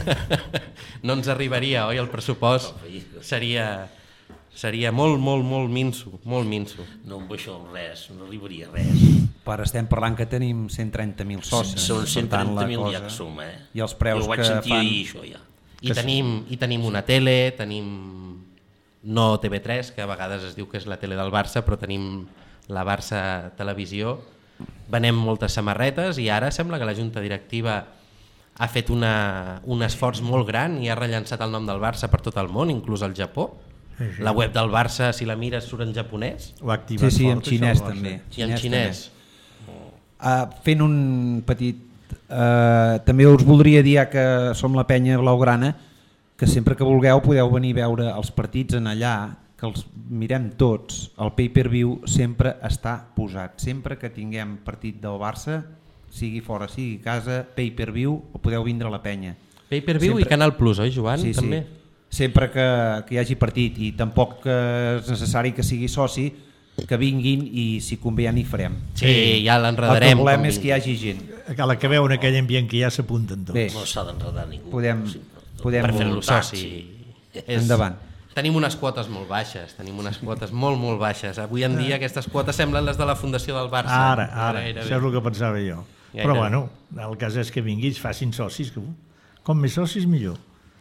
No ens arribaria, oi? El pressupost seria, seria molt, molt, molt minso, molt minso. No amb això res, no arribaria res. Per estem parlant que tenim cent trenta mil socis. Són cent trenta mil cosa... ja que som, eh? I els preus jo ho vaig que sentir fan... ahir, això, ja. I tenim, I tenim una tele, tenim no T V tres, que a vegades es diu que és la tele del Barça, però tenim la Barça Televisió. Venem moltes samarretes i ara sembla que la junta directiva ha fet una, un esforç molt gran i ha rellançat el nom del Barça per tot el món, inclús al Japó. Sí, sí. La web del Barça, si la mires, surt en japonès. Ho ha activat sí, sí, fort, en xinès això, també. I en xinès. Uh, fent un petit... Uh, també us voldria dir que som la penya blaugrana, que sempre que vulgueu podeu venir a veure els partits en allà, que els mirem tots, el pay-per-view sempre està posat. Sempre que tinguem partit del Barça, sigui fora, sigui a casa, pay-per-view, o podeu vindre a la penya. Pay-per-view sempre... i Canal Plus, oi, Joan? Sí, també. Sí. Sempre que, que hi hagi partit, i tampoc que és necessari que sigui soci, que vinguin i si convé ja n'hi farem. Sí, ja l'enredarem. El que volem és que hi hagi gent. A la que veuen aquell ambient que ja s'apunten tots. Bé, no s'ha d'enredar ningú. Podem, sí, podem per fer-lo soci. Sí. Endavant. Tenim unes quotes molt baixes, tenim unes quotes molt, molt baixes. Avui en dia aquestes quotes semblen les de la Fundació del Barça. Ara, ara, Gairebé. Això és el que pensava jo. Gairebé. Però bueno, el cas és que vinguis, facin socis, que com més socis millor.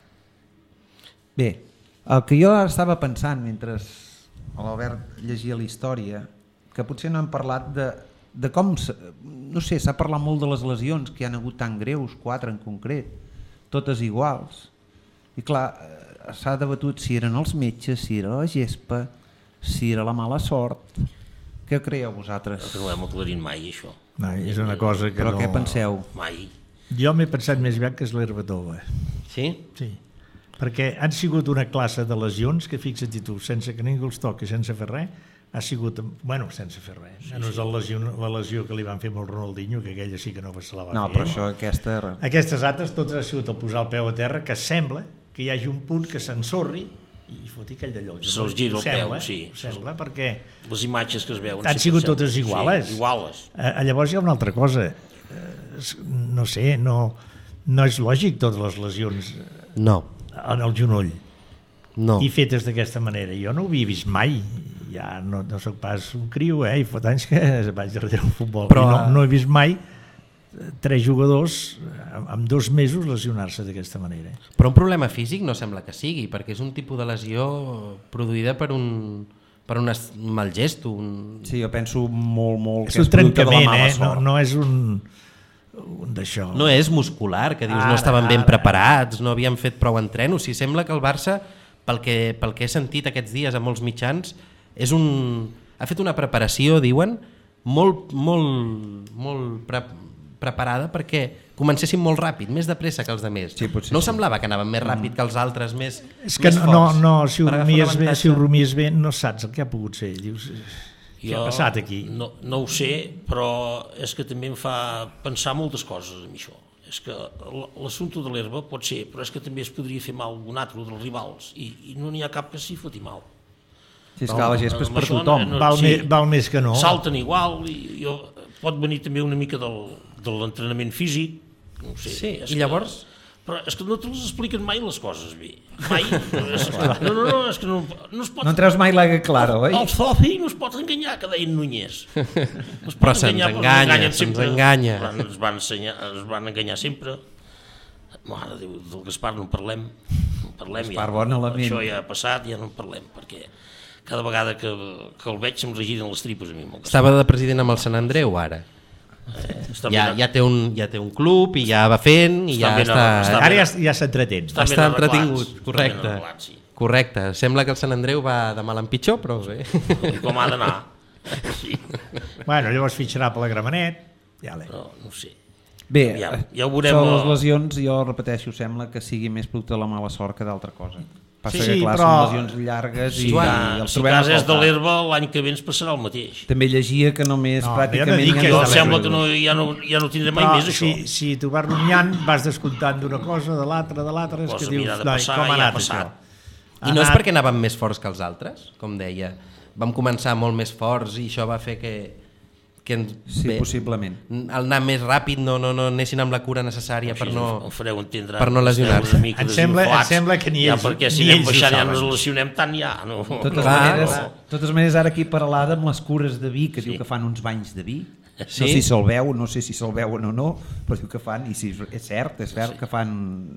Bé, el que jo estava pensant mentre l'Albert llegia la història, que potser no hem parlat de, de com, no sé, s'ha parlat molt de les lesions que hi han hagut tan greus, quatre en concret, totes iguals. I clar, s'ha debatut si eren els metges, si era la gespa, si era la mala sort. Què creieu vosaltres? Que no ho hem aclarit mai, això. No, és una cosa que Però no... què penseu? Mai. Jo m'he pensat més bé que és l'herba tova. Sí? Sí. Perquè han sigut una classe de lesions que, fixa't tu, sense que ningú els toqui, sense fer res, ha sigut, bueno, sense fer res. Sí, no és la lesió, la lesió que li van fer amb el Ronaldinho, que aquella sí que no se la va no, fer. No, però això, aquesta... Aquestes altres totes ha sigut el posar el peu a terra, que sembla que hi hagi un punt que s'ensorri i foti aquell d'allò. Se'ls gira el peu, sí. Sembla, perquè... Les imatges que es veuen... Han sigut totes iguales. Sí, iguales. Eh, llavors hi ha una altra cosa. Eh, no sé, no, no és lògic totes les lesions no. en el genoll. No. I fetes d'aquesta manera. Jo no ho havia vist mai. Ja no, no soc pas un criu, eh? I fot anys que vaig darrere el futbol. Però... No, no he vist mai tres jugadors en dos mesos lesionar-se d'aquesta manera. Però un problema físic no sembla que sigui, perquè és un tipus de lesió produïda per un, per un mal gest. Un... Sí, jo penso molt, molt... És un trencament, eh? No, no és un, un d'això. No és muscular, que dius ara, no estaven ben ara. preparats, no havien fet prou entreno. Si sembla que el Barça, pel que, pel que he sentit aquests dies a molts mitjans, és un, ha fet una preparació, diuen, molt, molt, molt pre, preparada perquè comencessin molt ràpid, més de pressa que els altres. Sí, no semblava que anaven més ràpid que els altres, més, és que més no, forts. No, si ho, rumies bé, si ho rumies bé no saps el que ha pogut ser. Dius, què jo ha passat aquí? No, no ho sé, però és que també em fa pensar moltes coses amb això. És que l'assumpte de l'herba pot ser, però és que també es podria fer mal un altre dels rivals i, i no n'hi ha cap que s'hi foti mal. Si és que la gespa és per això, tothom. No, no, val, sí, més, val més que no. Salten igual, i jo, pot venir també una mica del, de l'entrenament físic. No ho sé, sí, i que, llavors? Però és que no te les expliquen mai les coses bé. Mai. És que, no, no, no, és que no, no es pot... No treus mai l'aigua clara, oi? El Fofi no es pot enganyar, que deien Núñez. No però se'ns enganya, se'ns enganya. Ens van, ensenyar, ens van enganyar sempre. Mare de Déu, del Gaspar no en parlem. No en parlem Gaspar, ja. bon element. Això ja ha passat, ja no en parlem, perquè cada vegada que, que el veig se'm regiren les tripes a mi. Estava de president amb el Sant Andreu, ara. Eh, ja, ja, té un, ja té un club i ja va fent i ja està... està ara ja, ja s'entretén. Està, està entretingut, correcte. Arreglat, sí. Correcte. Sembla que el Sant Andreu va de mal en pitjor, però bé. I com ha d'anar. Sí. Bueno, llavors fitxarà per la Gramenet. Ja no, no sé. Bé, ja, ja ho veurem. Sobre les lesions, jo repeteixo, sembla que sigui més producte de la mala sort que d'altra cosa. Passa sí, que clar, però... són lesions llargues sí, i, Joan, i el si trobem a cas és de faltar. l'herba, l'any que ve ens passarà el mateix. També llegia que només no, pràcticament... No que em sembla que no, ja, no, ja no tindrem mai però, més això. Si, si tu vas rumiant, vas descomptant d'una cosa, de l'altra, de l'altra, és que dius, de passar, com ha anat ja això? I no és perquè anàvem més forts que els altres, com deia. Vam començar molt més forts i això va fer que... que ens, sí, bé, possiblement. Al anar més ràpid no, no, no anessin amb la cura necessària per no, entendre, per no lesionar-se. Em sembla, em sembla que ni ells, ja, perquè si ni anem ells baixant ja ens relacionem tant ja. No. Totes, Clar, maneres, no. totes maneres, ara aquí Peralada amb les cures de vi, que Sí. diu que fan uns banys de vi, Sí? no sé si se'l veu, no sé si se'l veuen o no, però diu que fan, i si és cert, és cert que fan,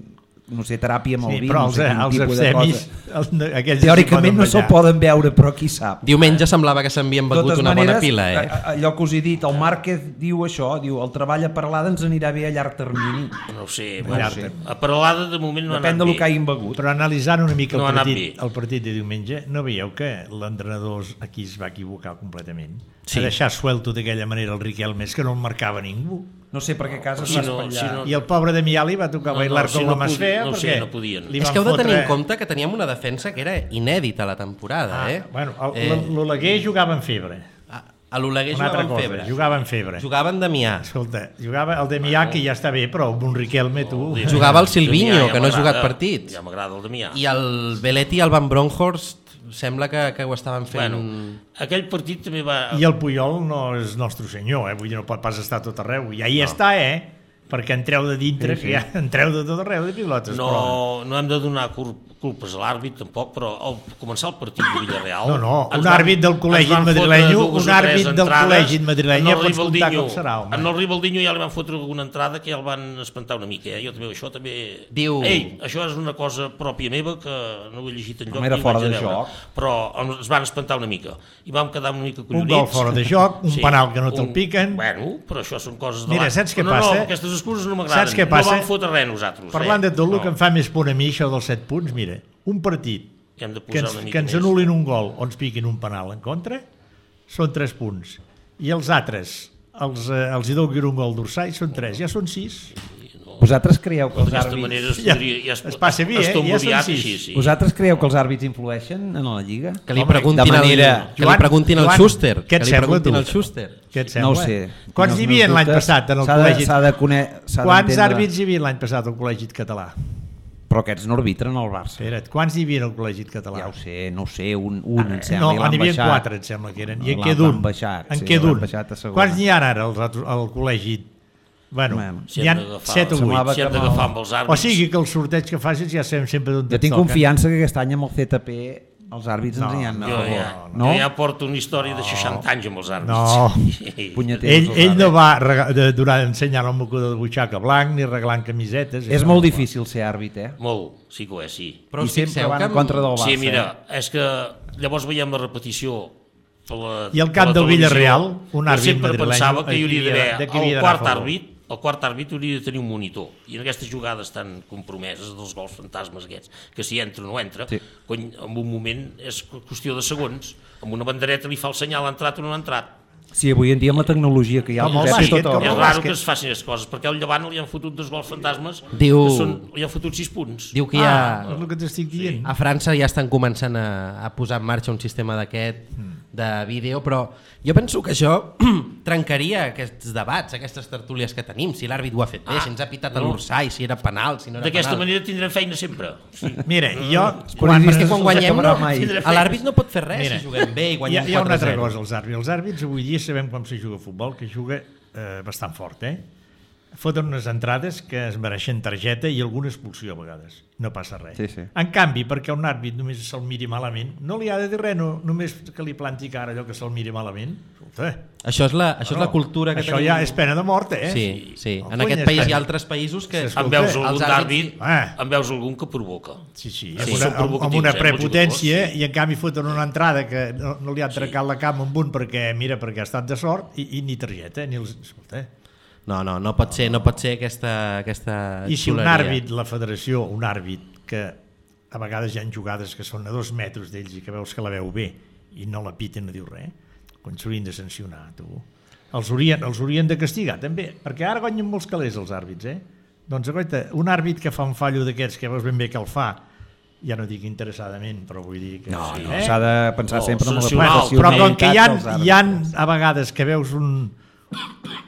no sé, teràpia amb el sí, vi, però no els, sé quin els tipus de abstemis, cosa. els, aquells Teòricament no se'l poden veure, però qui sap. Diumenge semblava que s'havien begut Totes una maneres, bona pila, eh? allò que us he dit, el Márquez diu això, diu el treball a Peralada ens anirà bé a llarg termini. No ho sé, No bueno, ho sé. a Peralada de moment no ha Depèn anat del bé. que hagin begut. Però analitzant una mica No el, ha anat partit, bé. el partit de diumenge, no veieu que l'entrenador aquí es va equivocar completament? Sí. A deixar suelto d'aquella manera el Riquelme, és que no el marcava ningú. No sé per què a casa es Si va no- espatllar. si no- I el pobre de Miali va tocar No, bailar no, si com no la mas podi- fea, no sé, perquè no podien. li És van que heu de tenir fotre- en compte que teníem una defensa que era inèdita a la temporada, Ah, eh? bueno, el- eh, l'Oleguer jugava en febre. a a l'Oleguer Una altra jugava en cosa, febre. jugava en febre. Jugava en Damià. Escolta, jugava el de Mià, que ja està bé, però amb un Riquelme, tu... Jugava el Silvinho, Damià ja que no ha m'agrada, jugat partits. Ja m'agrada el Damià. I el Belletti i el Van Bronckhorst sembla que, que ho estaven fent... Bueno, aquell partit també va... I el Puyol no és nostre senyor, eh? Vull dir, no pot pas estar a tot arreu. I ahí no. està, eh? Perquè entreu de dintre, sí, sí. que ja entreu de tot arreu de pilotes. No, però... no hem de donar cul- culpes a l'àrbit tampoc, però al començar el partit de Villarreal... No, no, ens un van- àrbit del col·legi ens van fotre madrileny, dues un o tres àrbit del entrades. col·legi madrileny, En ja el pots comptar Ribaldinho- com serà, home. En el Ribaldinho ja li van fotre alguna entrada que ja el van espantar una mica, eh? Jo també, això també... Diu- Ei, això és una cosa pròpia meva que no ho he llegit enlloc. Home, era ni fora vaig a de veure. joc. Però ens van espantar una mica. I vam quedar una mica Un collonits. gol fora de joc, un penal que no te'l un- piquen. Bueno, però això són coses de Mira, l'art. saps què no, passa? No, aquestes excuses no m'agraden. Saps què passa? No vam fotre res nosaltres. Parlant eh? de tot el No. que em fa més punt a mi, això dels set punts, mira, un partit Que hem de que posar ens, una mica que ens més. anul·lin un gol o ens piquin un penal en contra, són tres punts. I els altres, els, eh, els hi donin un gol d'Orsay, són tres, ja són sis. Vosaltres creieu que els D'aquesta àrbits... manera es, Ja, podria, ja es, es passa bé, es eh? tomba Ja són aviat sis. així, sí. Vosaltres creieu que els àrbits influeixen en la Lliga? Que li Home, preguntin, de manera- al, que Joan, li preguntin al Joan, Schuster. què Que et li sembla, preguntin tu? al Schuster. Què et No ho sembla? sé. Quants Tinc hi els havia meus l'any dubtes. passat en el S'ha de- col·legi? S'ha de cone... s'ha Quants d'entendre- àrbits hi havia l'any passat al col·legi català? Però aquests no arbitren al Barça. Espera't, quants hi havia al col·legi català? Ja ho sé, no ho sé, un, un em sembla, No, i l'han n'hi havia baixat. quatre, em sembla que eren. I en L'han- queda un. l'han baixat, En sí, queda l'han un. baixat a segona. Quants n'hi ha ara al, al col·legi? Bueno, Bueno, Si n'hi hem ha d'agafar- set o semblava vuit. Si hem que no- d'agafar amb els O àrbits... sigui que el sorteig que facis ja sabem sempre d'on Jo tinc confiança que aquest any amb el C T P els àrbits No, ens hi han a Jo favor. ja, No? jo ja porto una història de seixanta anys amb els àrbits. No. Sí. Punyeters, Ell, els ell no àrbits. va rega- de, durant ensenyant el mocó de butxaca blanc ni arreglant camisetes. És això molt no. difícil ser àrbit, eh? Molt, sí que ho és, sí. Però I us sempre fixeu van que... en contra del Barça. Sí, mira, és que llavors veiem la repetició per la, I al per camp la del televisió. Villarreal, un Jo àrbit sempre madrileny, pensava que hi aquí hauria havia- d'haver de qui havia el d'anar a quart favor. àrbit, el quart àrbit hauria de tenir un monitor, i en aquestes jugades tan compromeses dels gols fantasmes aquests, que si entra o no entra, Sí. cony, en un moment és qüestió de segons, amb una bandereta li fa el senyal ha entrat o no ha entrat. Sí, avui en dia amb la tecnologia que hi ha, Com el el Pep té bàsquet, tota com És la el raó. raro bàsquet. que es facin les coses, perquè al Llevant li han fotut dos gols fantasmes, Diu- que són, li han fotut sis punts. Diu que ja... És el que t'estic dient. A França ja estan començant a, a posar en marxa un sistema d'aquest de vídeo, però jo penso que això trencaria aquests debats, aquestes tertúlies que tenim, si l'àrbit ho ha fet bé, Ah, si ens ha pitat a no. l'Ursay, si era penal, si no era D'aquesta penal. manera tindrem feina sempre. Sí. Mira, jo... Però és que quan no guanyem s'acabarà no, mai. a l'àrbit no pot fer res Mira, si juguem bé i Hi ha, guanyem hi ha una altra quatre a zero. cosa, els àrbits. Els àrbits avui dia sabem com se juga a futbol, que juga eh, bastant fort, eh? Foten unes entrades que es mereixen targeta i alguna expulsió a vegades. No passa res. Sí, sí. En canvi, perquè un àrbit només se'l miri malament, no li ha de dir res, no, només que li planti cara allò que se'l miri malament. Escolta, Això és la, això és la no, cultura que això tenim. ja és pena de mort, eh? Sí, sí. Oh, En aquest cony, país hi espera. ha altres països que... Sí, En veus algun els d'àrbit, Ah. en veus algun que provoca. Sí, sí, Sí, amb, són una, amb, amb provocatius, una eh, molts prepotència jugadors, sí. i en canvi foten una entrada que no, no li ha trencat la cama amb un perquè, mira, perquè ha estat de sort i, i ni targeta, ni els... Escolta, No, no, no pot ser, no pot ser aquesta, aquesta i si un xuleria. àrbit, la federació, un àrbit que a vegades hi ha jugades que són a dos metres d'ells i que veus que la veu bé i no la piten, no diu res, quan s'haurien de sancionar, tu. Els haurien, els haurien de castigar, també, perquè ara guanyen molts calés els àrbits, eh? Doncs, aguanta, un àrbit que fa un fallo d'aquests que veus ben bé que el fa, ja no dic interessadament, però vull dir que... No, sí, no, eh? s'ha de pensar No, sempre en la sancionar, Bueno, però com que hi ha, professionalitat dels hi ha àrbitres. a vegades que veus un,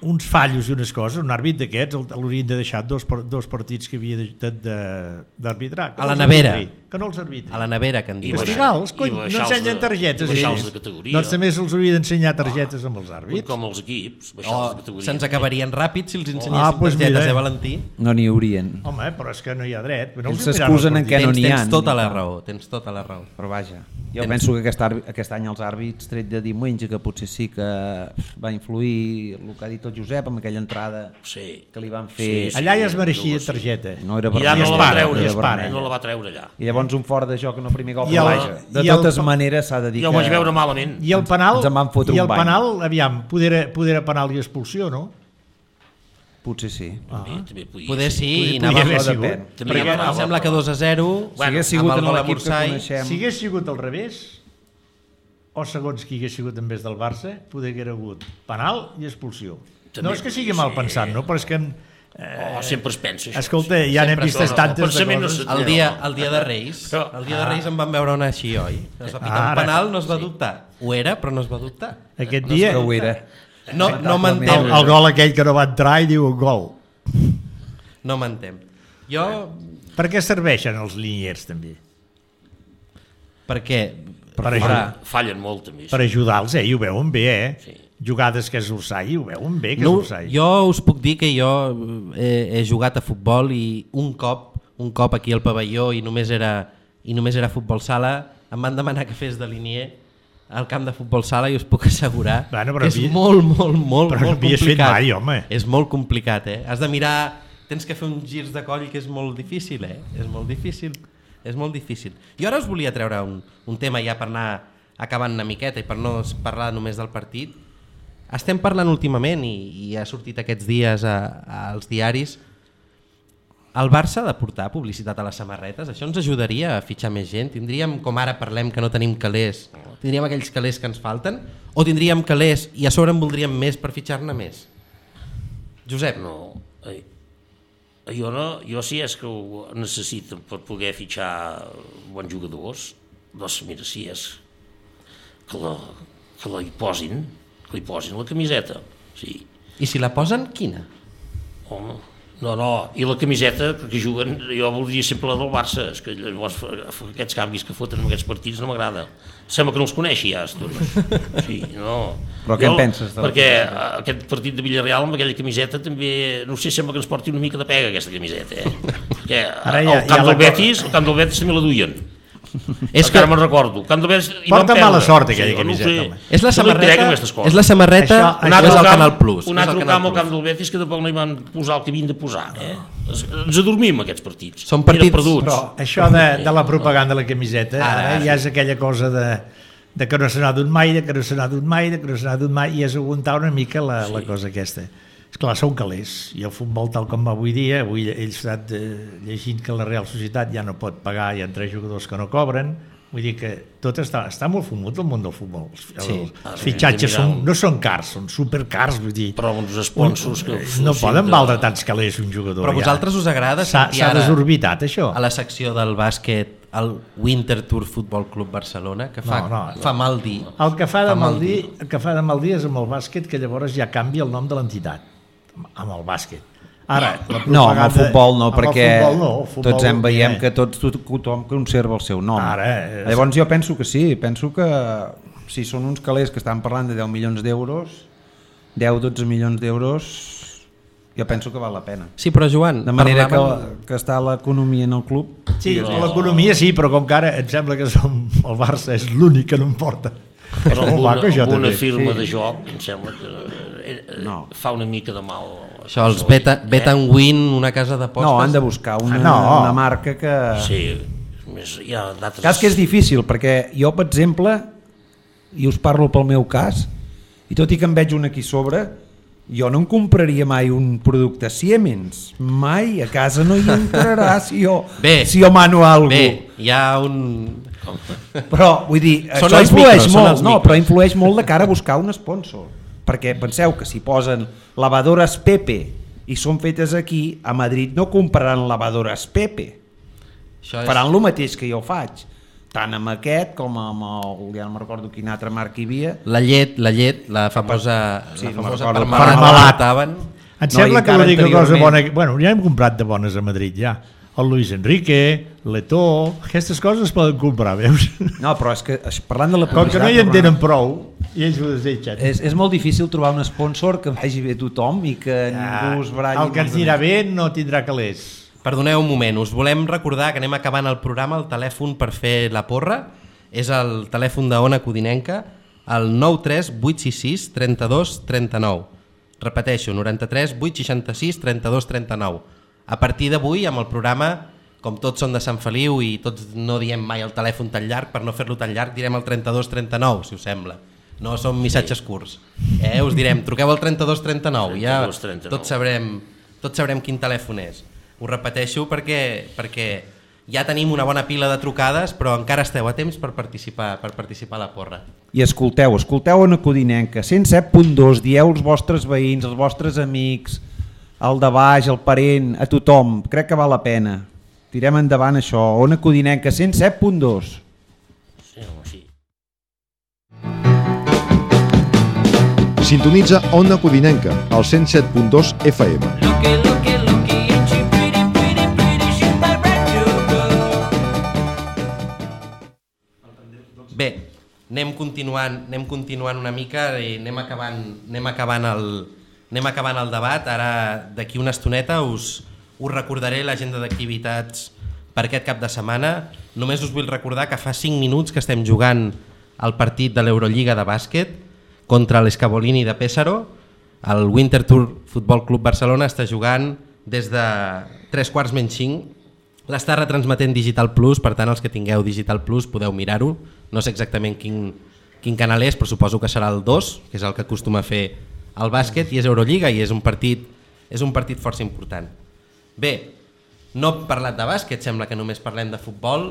uns fallos i unes coses, un àrbit d'aquests l'haurien de deixar dos, dos partits que havia d'arbitrar. A la nevera. Que no els arbitri. A la nevera, que en diuen. Castigals, cony, no ensenyen targetes. I baixar-los de categoria. Doncs també se'ls hauria d'ensenyar targetes amb els àrbits. Com els equips, O se'ns acabarien ràpid si els ensenyessin Ah, pues targetes, mira. eh, Valentí? No n'hi haurien. Home, però és que no hi ha dret. No Ells s'excusen en què no Tens, n'hi ha. tens tota la raó, tens tota la raó. Però vaja, jo Tens- penso que aquest, àrbi- aquest any els àrbits, tret de diumenge, que potser sí que va influir el que ha dit el Josep amb aquella entrada Sí. que li van fer. Sí, sí. Allà ja es mereixia Sí. targeta. No era I ja vermella. no es la va para, treure, i ja es para. no la va treure allà. I llavors un fort de joc en el primer gol. I Però el- vaja, de i el- totes maneres s'ha de dir Jo que... ho vaig veure malament. I el penal, Ens en van fotre i un el bany. penal, aviam, poder era, poder era penal i expulsió, no? Potser sí. També, també podia Poder ser. sí, i Podria anava, haver Això sigut. depèn. També perquè anava- em sembla que dos a zero, Si hagués sigut amb el en gol a l'equip que Mursai, coneixem... Si hagués sigut al revés, o segons qui hagués sigut en vez del Barça, poder haver hagut penal i expulsió. També No és que sigui podia mal ser. pensat, no? Però és que... Oh, sempre es pensa això. Escolta, ja n'hem Sempre es vistes pensa. tantes El de pensament no coses. se- el dia, el dia de Reis, Però- el dia de Reis em van veure anar així, oi? Es va picar un Ara. penal, no es va dubtar. Ho era, però no es va dubtar. Aquest dia, Que ho era. No, no el, m'entén. el gol aquell que no va entrar i diu gol. No m'entén. Jo, Per què serveixen els liniers, també? perquè... Per Ara, ajudar, Fallen molt, també. per ajudar-los, eh? I ho veuen bé, eh? Sí. Jugades que és Ursai, ho veuen bé, que no, és Ursai. jo us puc dir que jo he, he jugat a futbol i un cop, un cop aquí al pavelló i només era, i només era futbol sala, em van demanar que fes de linier al camp de futbol sala i us puc assegurar Bueno, però que és havia- molt, molt, molt, però no molt havies fet complicat. mai, home. És molt complicat, eh? Has de mirar, tens que fer uns girs de coll que és molt difícil, eh? És molt difícil, és molt difícil. Jo ara us volia treure un, un tema ja per anar acabant una miqueta i per no parlar només del partit. Estem parlant últimament i, i ha sortit aquests dies a, a, als diaris. El Barça ha de portar publicitat a les samarretes, això ens ajudaria a fitxar més gent? Tindríem, com ara parlem que no tenim calés, tindríem aquells calés que ens falten? O tindríem calés i a sobre en voldríem més per fitxar-ne més? Josep? No, eh, jo no, jo sí és que ho necessito per poder fitxar bons jugadors, doncs mira, sí és que la, que la hi posin, que li posin la camiseta, sí. I si la posen, quina? Home, no, no, i la camiseta que juguen, jo voldria sempre la del Barça, és que llavors aquests canvis que foten en aquests partits no m'agrada. Sembla que no els coneixi ja, tots. Sí, no. Però què en penses de la Perquè camiseta? aquest partit de Villarreal amb aquella camiseta també, no sé, sembla que ens porti una mica de pega aquesta camiseta, eh? Perquè Ara ja- el camp ja la del Betis, el camp del Betis també la duien. És Encara que me'n recordo. El camp del Betis hi Porta van perdre. mala sort, aquella jo no ho camiseta, sé. home. és la No li crec samarreta, amb aquestes coses. és la samarreta Això- o això- és el camp- Canal Plus? Un És el altre Canal camp al Plus. camp del Betis que tampoc no hi van posar el que havien de posar. Eh? Ens ens adormim aquests partits. Són partits- Mira, perduts. Però això de, de la propaganda de la camiseta, ara, Ara, ja és aquella cosa de, de que no se n'ha dut mai, de que no se n'ha dut mai, de que no se n'ha dut mai, i és aguantar una mica la, la cosa aquesta. Esclar, són calés, i el futbol tal com va avui dia, avui he estat eh, llegint que la Real Societat ja no pot pagar, hi ha tres jugadors que no cobren, vull dir que tot està, està molt fumut el món del futbol. Els, Sí. els, Ah, els sí, fitxatges mira, són, no són cars, són supercars, vull dir, Però uns sponsors que... no sí, poden de- valdre tants calés un jugador. Però a ja. vosaltres us agrada S'ha sentir s'ha ara desorbitat, això. a la secció del bàsquet el Winter Tour Futbol Club Barcelona, que fa, No, no, fa mal dir. El que fa de Fa mal mal dir, el que fa de mal dir és amb el bàsquet, que llavors ja canvia el nom de l'entitat amb el bàsquet. Ara, la No, amb el propaganda- futbol no, amb el perquè futbol no, el futbol tots hem no, veiem eh? que tots, tot, tothom conserva el seu nom. Ara, és- Llavors jo penso que sí, penso que si són uns calés que estan parlant de deu milions d'euros, deu dotze milions d'euros, jo penso que val la pena. Sí, però Joan, De manera que, parlaven- que està l'economia en el club. Sí, l'economia sí, però com que ara em sembla que som, el Barça és l'únic que no em porta. És Però molt amb una, maco, això amb una també. firma Sí. de joc, em sembla que eh, eh, No. fa una mica de mal. Això, els Bet, bet and Win, una casa d'apostes... No, han de buscar una, Ah, no. una marca que... Sí, més, hi ha d'altres... Cas que és difícil, perquè jo, per exemple, i us parlo pel meu cas, i tot i que em veig un aquí sobre, jo no em compraria mai un producte Siemens. Mai, a casa no hi entrarà si jo, Bé, si jo mano alguna cosa. Bé, hi ha un... Però, vull dir, Són això els influeix micros, són molt, els no, micros. però influeix molt de cara a buscar un sponsor. Perquè penseu que si posen lavadores Pepe i són fetes aquí, a Madrid no compraran lavadores Pepe. Això és... Faran el mateix que jo faig. tant amb aquest com amb el, ja no me'n recordo quin altre marc hi havia. La llet, la llet, la famosa, Sí, la no famosa me'n recordo. parmalat. Parmalat. portaven. Em No, sembla i que encara l'única cosa bona... anteriorment- Bueno, ja hem comprat de bones a Madrid, ja. El Luis Enrique, l'Etó... Aquestes coses es poden comprar, veus? No, però és que parlant de la Com que no hi en però- tenen prou, i ells ho desitgen. És, és molt difícil trobar un sponsor que vagi bé tothom i que ningú es baralli. El que ens anirà bé no tindrà calés. Perdoneu un moment, us volem recordar que anem acabant el programa, el telèfon per fer la porra és el telèfon d'Ona Codinenca, el nou tres vuit sis sis tres dos tres nou. Repeteixo, noranta-tres vuit seixanta-sis trenta dos trenta nou. A partir d'avui, amb el programa, com tots són de Sant Feliu i tots no diem mai el telèfon tan llarg, per no fer-lo tan llarg direm el trenta dos trenta nou, si us sembla. No són missatges curts. Eh? Us direm, truqueu al trenta dos trenta nou, ja trenta dos trenta nou. tots sabrem, tots sabrem quin telèfon és. Ho repeteixo perquè, perquè ja tenim una bona pila de trucades, però encara esteu a temps per participar, per participar a la porra. I escolteu, escolteu Ona Codinenca, cent set punt dos, dieu als vostres veïns, als vostres amics, al de baix, al parent, a tothom, crec que val la pena. Tirem endavant això, Ona Codinenca, cent set punt dos. Sí, home, sí. Sintonitza Ona Codinenca, al cent set punt dos F M. Bé, anem continuant, anem continuant una mica i anem acabant, anem acabant, el, anem acabant el debat. Ara, d'aquí una estoneta, us, us recordaré l'agenda d'activitats per aquest cap de setmana. Només us vull recordar que fa cinc minuts que estem jugant el partit de l'Eurolliga de bàsquet contra l'Escavolini de Pésaro. El Winter Tour Futbol Club Barcelona està jugant des de tres quarts menys cinc. L'està retransmetent Digital Plus, per tant els que tingueu Digital Plus podeu mirar-ho. No sé exactament quin, quin canal és, però suposo que serà el dos, que és el que acostuma a fer el bàsquet, i és Eurolliga i és un partit, és un partit força important. Bé, no hem parlat de bàsquet, sembla que només parlem de futbol.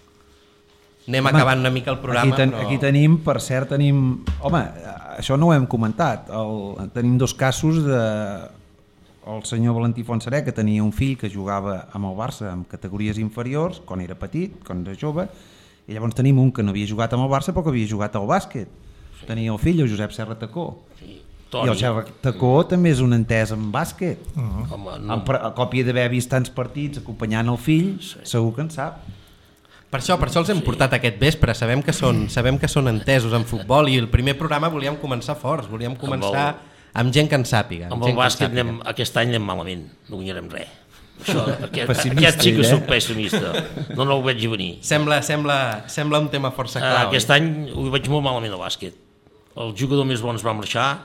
Anem home, acabant una mica el programa. Aquí, ten, però... aquí tenim, per cert, tenim... Home, això no ho hem comentat. El, tenim dos casos de... El senyor Valentí Fontserè, que tenia un fill que jugava amb el Barça en categories inferiors, quan era petit, quan era jove, i llavors tenim un que no havia jugat amb el Barça però que havia jugat al bàsquet. Sí. Tenia el fill, el Josep Serra Tacó. Sí. I el Serra Tacó també és un entès en bàsquet. Uh -huh. Home, no. A, a còpia d'haver vist tants partits acompanyant el fill, sí. Segur que en sap. Per això, per això els hem sí. portat aquest vespre. Sabem que, són, sabem que són entesos en futbol i el primer programa volíem començar forts, volíem començar amb, el... amb gent que en sàpiga. Amb, amb el bàsquet anem, aquest any anem malament, no guanyarem res. Això, aquest, aquest sí que és un pessimista, no, no ho veig venir. Sembla, sembla, sembla un tema força clau. Uh, aquest any ho veig molt malament al bàsquet. El jugador més bon es va marxar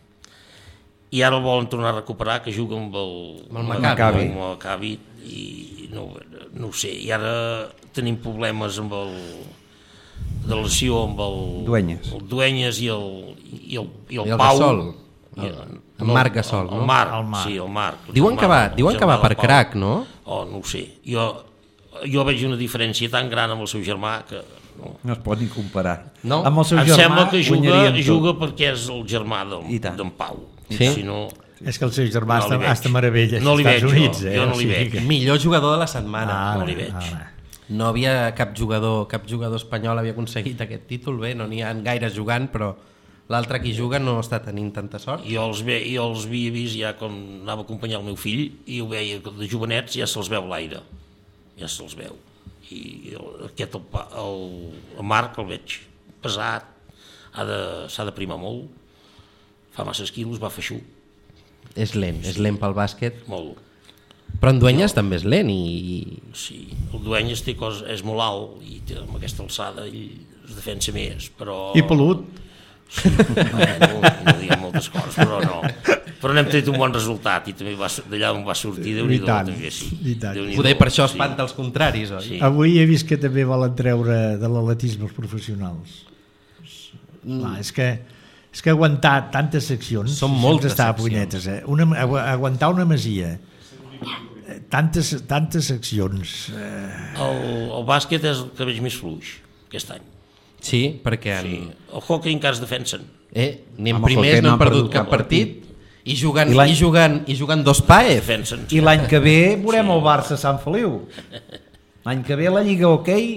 i ara el volen tornar a recuperar, que juga amb el, amb el Maccabi. Amb el Maccabi i no, no ho sé. I ara tenim problemes amb el de lesió amb el Dueñas, el Dueñas i el, i el, i el, I el Pau. Gasol. El, el no, Marc Gasol, el, el no? Marc, el Marc. sí, el Marc. Diuen el que va, Marc, diuen que va per crack, no? Oh, no ho sé. Jo, jo veig una diferència tan gran amb el seu germà que... No, no es pot ni comparar. No? Amb el seu em germà sembla que juga, guanyaríem juga perquè és el germà d'en Pau. Sí? Si no, És que el seu germà no està, està meravella no li als veig, Estats Units. jo, Eh? jo no li O sigui veig. que- Millor jugador de la setmana. Ah, no li veig. ah, No havia cap jugador, cap jugador espanyol havia aconseguit aquest títol. Bé, no n'hi ha gaires jugant, però l'altre qui juga no està tenint tanta sort. Jo els, ve, jo els havia vist ja quan anava a acompanyar el meu fill i ho veia que de jovenets ja se'ls veu l'aire, ja se'ls veu. I el, aquest, el, el, el Marc el veig pesat, ha de, s'ha de primar molt, fa masses quilos, va feixuc. És lent, és lent pel bàsquet. Molt. Però en Dueñas també és lent i... Sí, el Dueñas té cosa, és molt alt i té, amb aquesta alçada ell es defensa més, però... I pelut. Sí, no, no diguem moltes coses, però no. Però n'hem tret un bon resultat i també d'allà on va sortir, Déu-n'hi-do, també, sí. Poder per això espanta els contraris, oi? Sí. Avui he vist que també volen treure de l'atletisme els professionals. Mm. Clar, és que és que aguantar tantes seccions són moltes està a seccions. punyetes, eh? Una, agu- aguantar una masia, eh, tantes, tantes seccions, eh, El, el bàsquet és el que veig més fluix aquest any. Sí, perquè en... Sí. El hockey encara es defensen. eh, anem Amb el primers, hoquei no no han han perdut perdut cap cap partit i juguen, I i l'any- juguen, i juguen dos P A E F. Defensen. I l'any que ve veurem el Barça a Sant Feliu. L'any que ve la Lliga Hoquei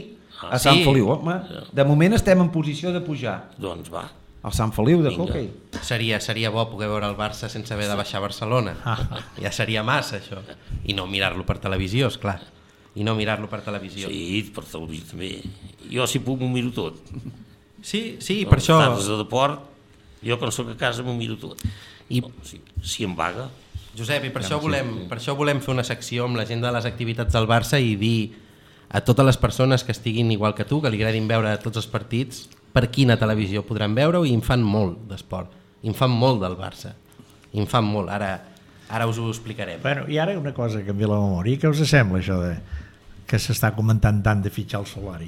A Sant Sí. Feliu, home. De moment estem en posició de pujar. Doncs va. Al Sant Feliu de Vinga. hoquei. Seria, seria bo poder veure el Barça sense haver de baixar a Barcelona. Ja seria massa, això. I no mirar-lo per televisió, esclar. I no mirar-lo per televisió. Sí, per televisió també. Jo, si puc, m'ho miro tot. Sí, sí, per Les això... tardes de deport, jo quan soc a casa m'ho miro tot. I, Si, si em vaga... Josep, i per això, volem, per això volem fer una secció amb la gent de les activitats del Barça i dir a totes les persones que estiguin igual que tu, que li agradin veure tots els partits, per quina televisió podran veure-ho, i en fan molt d'esport, i en fan molt del Barça, i en fan molt, ara, ara us ho explicarem. Bueno, i ara una cosa que em ve a la memòria, què us sembla això de que s'està comentant tant de fitxar el Solari?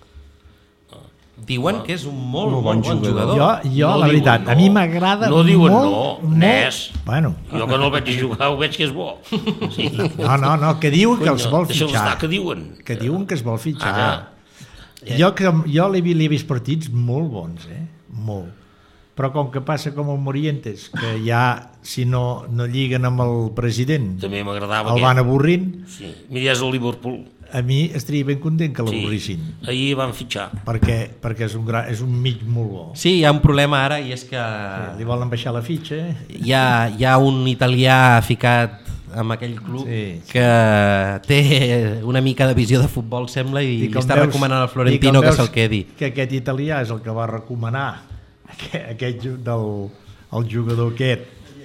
Diuen que és un molt, Molt molt bon bon jugador. Jo, jo No la diuen veritat, no. a mi m'agrada No diuen molt, no, molt, n'és. Bueno, Jo que no el veig jugar ho veig que és bo. Sí. no, no, no, que diuen que els vol Deixa'ls fitxar. estar, que diuen. Que diuen que es vol fitxar. Ara. Jo, que, jo li, li he vist partits molt bons, eh? Molt. Però com que passa com el Morientes, que ja, si no, no lliguen amb el president, També m'agradava el van avorrint, Sí. Mira, és el Liverpool. a mi estaria ben content que Sí. l'avorrissin. Ahir van fitxar. Perquè, perquè és, un gran, és un mig molt bo. Sí, hi ha un problema ara, i és que Li volen baixar la fitxa, eh? hi ha, hi ha un italià ficat amb aquell club Sí, sí. que té una mica de visió de futbol, sembla, i, i com està veus- recomanant al i Florentino com que veus se'l quedi. Que aquest italià és el que va recomanar aquest, aquest ju- del, el jugador aquest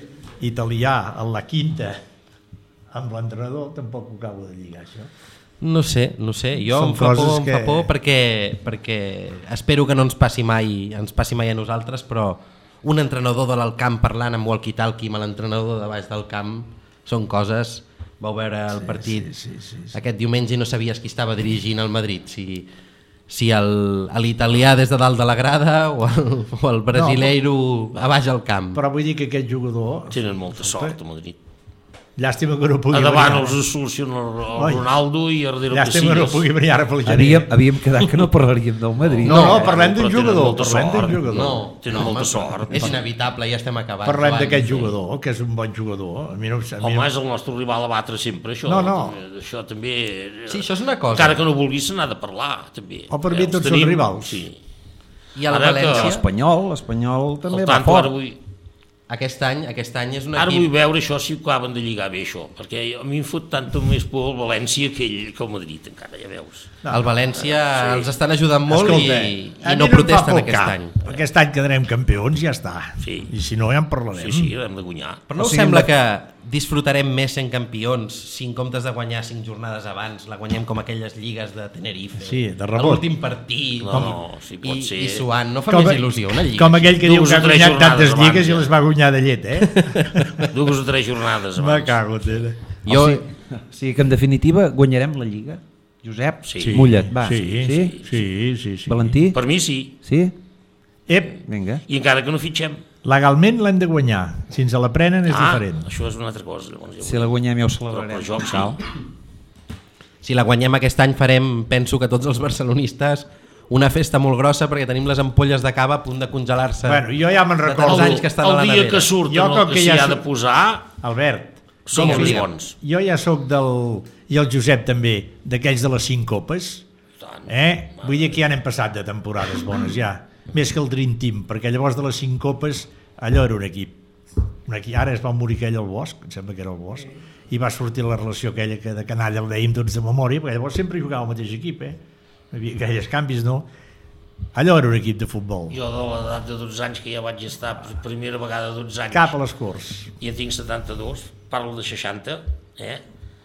italià en la quinta amb l'entrenador, tampoc ho acabo de lligar, això. No sé, no sé, jo Són em fa por, coses em que- fa por perquè, perquè espero que no ens passi mai ens passi mai a nosaltres, però un entrenador de l'Alcamp parlant amb walkie-talkie amb l'entrenador de baix del camp són coses... Vau veure el Sí, partit sí, sí, sí, sí. aquest diumenge i no sabies qui estava dirigint el Madrid, si, si el- l'italià des de dalt de la grada o el, o el brasileiro a baix al camp. Però vull dir que aquest jugador, Tenen molta sort a Madrid. llàstima que no pugui A davant brillar. els soluciona el Oi. Ronaldo i a darrere el Llàstima que no Casillas. pugui brillar ara pel gener. Havíem, havíem quedat que no parlaríem del Madrid. No, no, parlem però d'un tenen jugador, molta parlem d'un sort. jugador. No, Tenen no, molta home, sort. És inevitable, ja estem acabant. Parlem abans. d'aquest jugador, que és un bon jugador. A mi no, a mi Home, no, és el nostre rival a batre sempre, això. No, no. També, això també... Sí, això és una cosa. Encara que no vulguis, se n'ha de parlar, també. O per mi Els tots són tenim, rivals. Sí. I a la Ara que- València, L'Espanyol, l'Espanyol també El va tanto, fort. ara vull, aquest any, aquest any és un ara vull equip... veure això si ho acaben de lligar bé, això, perquè a mi em fot tant més por el València que, ell, que el Madrid, encara, ja veus. El València els estan ajudant molt Escolta, i, a i mi no em fa protesten por aquest cap. any. Aquest any quedarem campions, ja està. Sí. I si no, ja en parlarem. Sí, sí, hem de guanyar. Però no O us sigui, sembla la- que disfrutarem més sent campions si en comptes de guanyar cinc jornades abans la guanyem com aquelles lligues de Tenerife? Sí, de a rebot. l'últim partit No, no, sí, pot i, ser. i suant, no fa Com, més il·lusió una lliga? com aquell que diu Dues que o ha tres guanyat jornades tantes abans, lligues i ja. les va guanyar de llet, eh? Dues o tres jornades Me abans. cago, tela. Jo, O sigui, o sigui que en definitiva guanyarem la Lliga. Josep, Sí. mulla't, va. Sí, sí? sí, sí, sí. Valentí? Per mi sí, Sí? Ep, Vinga. i encara que no fitxem. legalment l'hem de guanyar. Si ens la prenen és Ah, diferent. això és una altra cosa. Llavors, ja Si la guanyem ja ho Però celebrarem. per joc sí. si la guanyem aquest any farem, penso que tots els barcelonistes, una festa molt grossa perquè tenim les ampolles de cava a punt de congelar-se. Bueno, jo ja me'n de recordo. tants anys que estan a el la dia nevera. que surten Jo el com que que s'hi ja ha sé- de posar Albert, són Digue'm, els digue'm. bons. jo ja sóc del... i el Josep també, d'aquells de les cinc copes. Tant. Eh? Vull dir que ja n'hem passat de temporades bones, ja. Més que el Dream Team, perquè llavors de les cinc copes allò era un equip. Un equip. Ara es va morir aquell al Bosch, em sembla que era el Bosch, i va sortir la relació aquella que de canalla el dèiem tots de memòria, perquè llavors sempre jugava el mateix equip, eh? Hi havia aquells canvis, no? Allò era un equip de futbol. Jo de l'edat de dotze anys, que ja vaig estar per primera vegada de dotze anys, Cap a les Corts. i en tinc setanta-dos, parlo de seixanta, eh?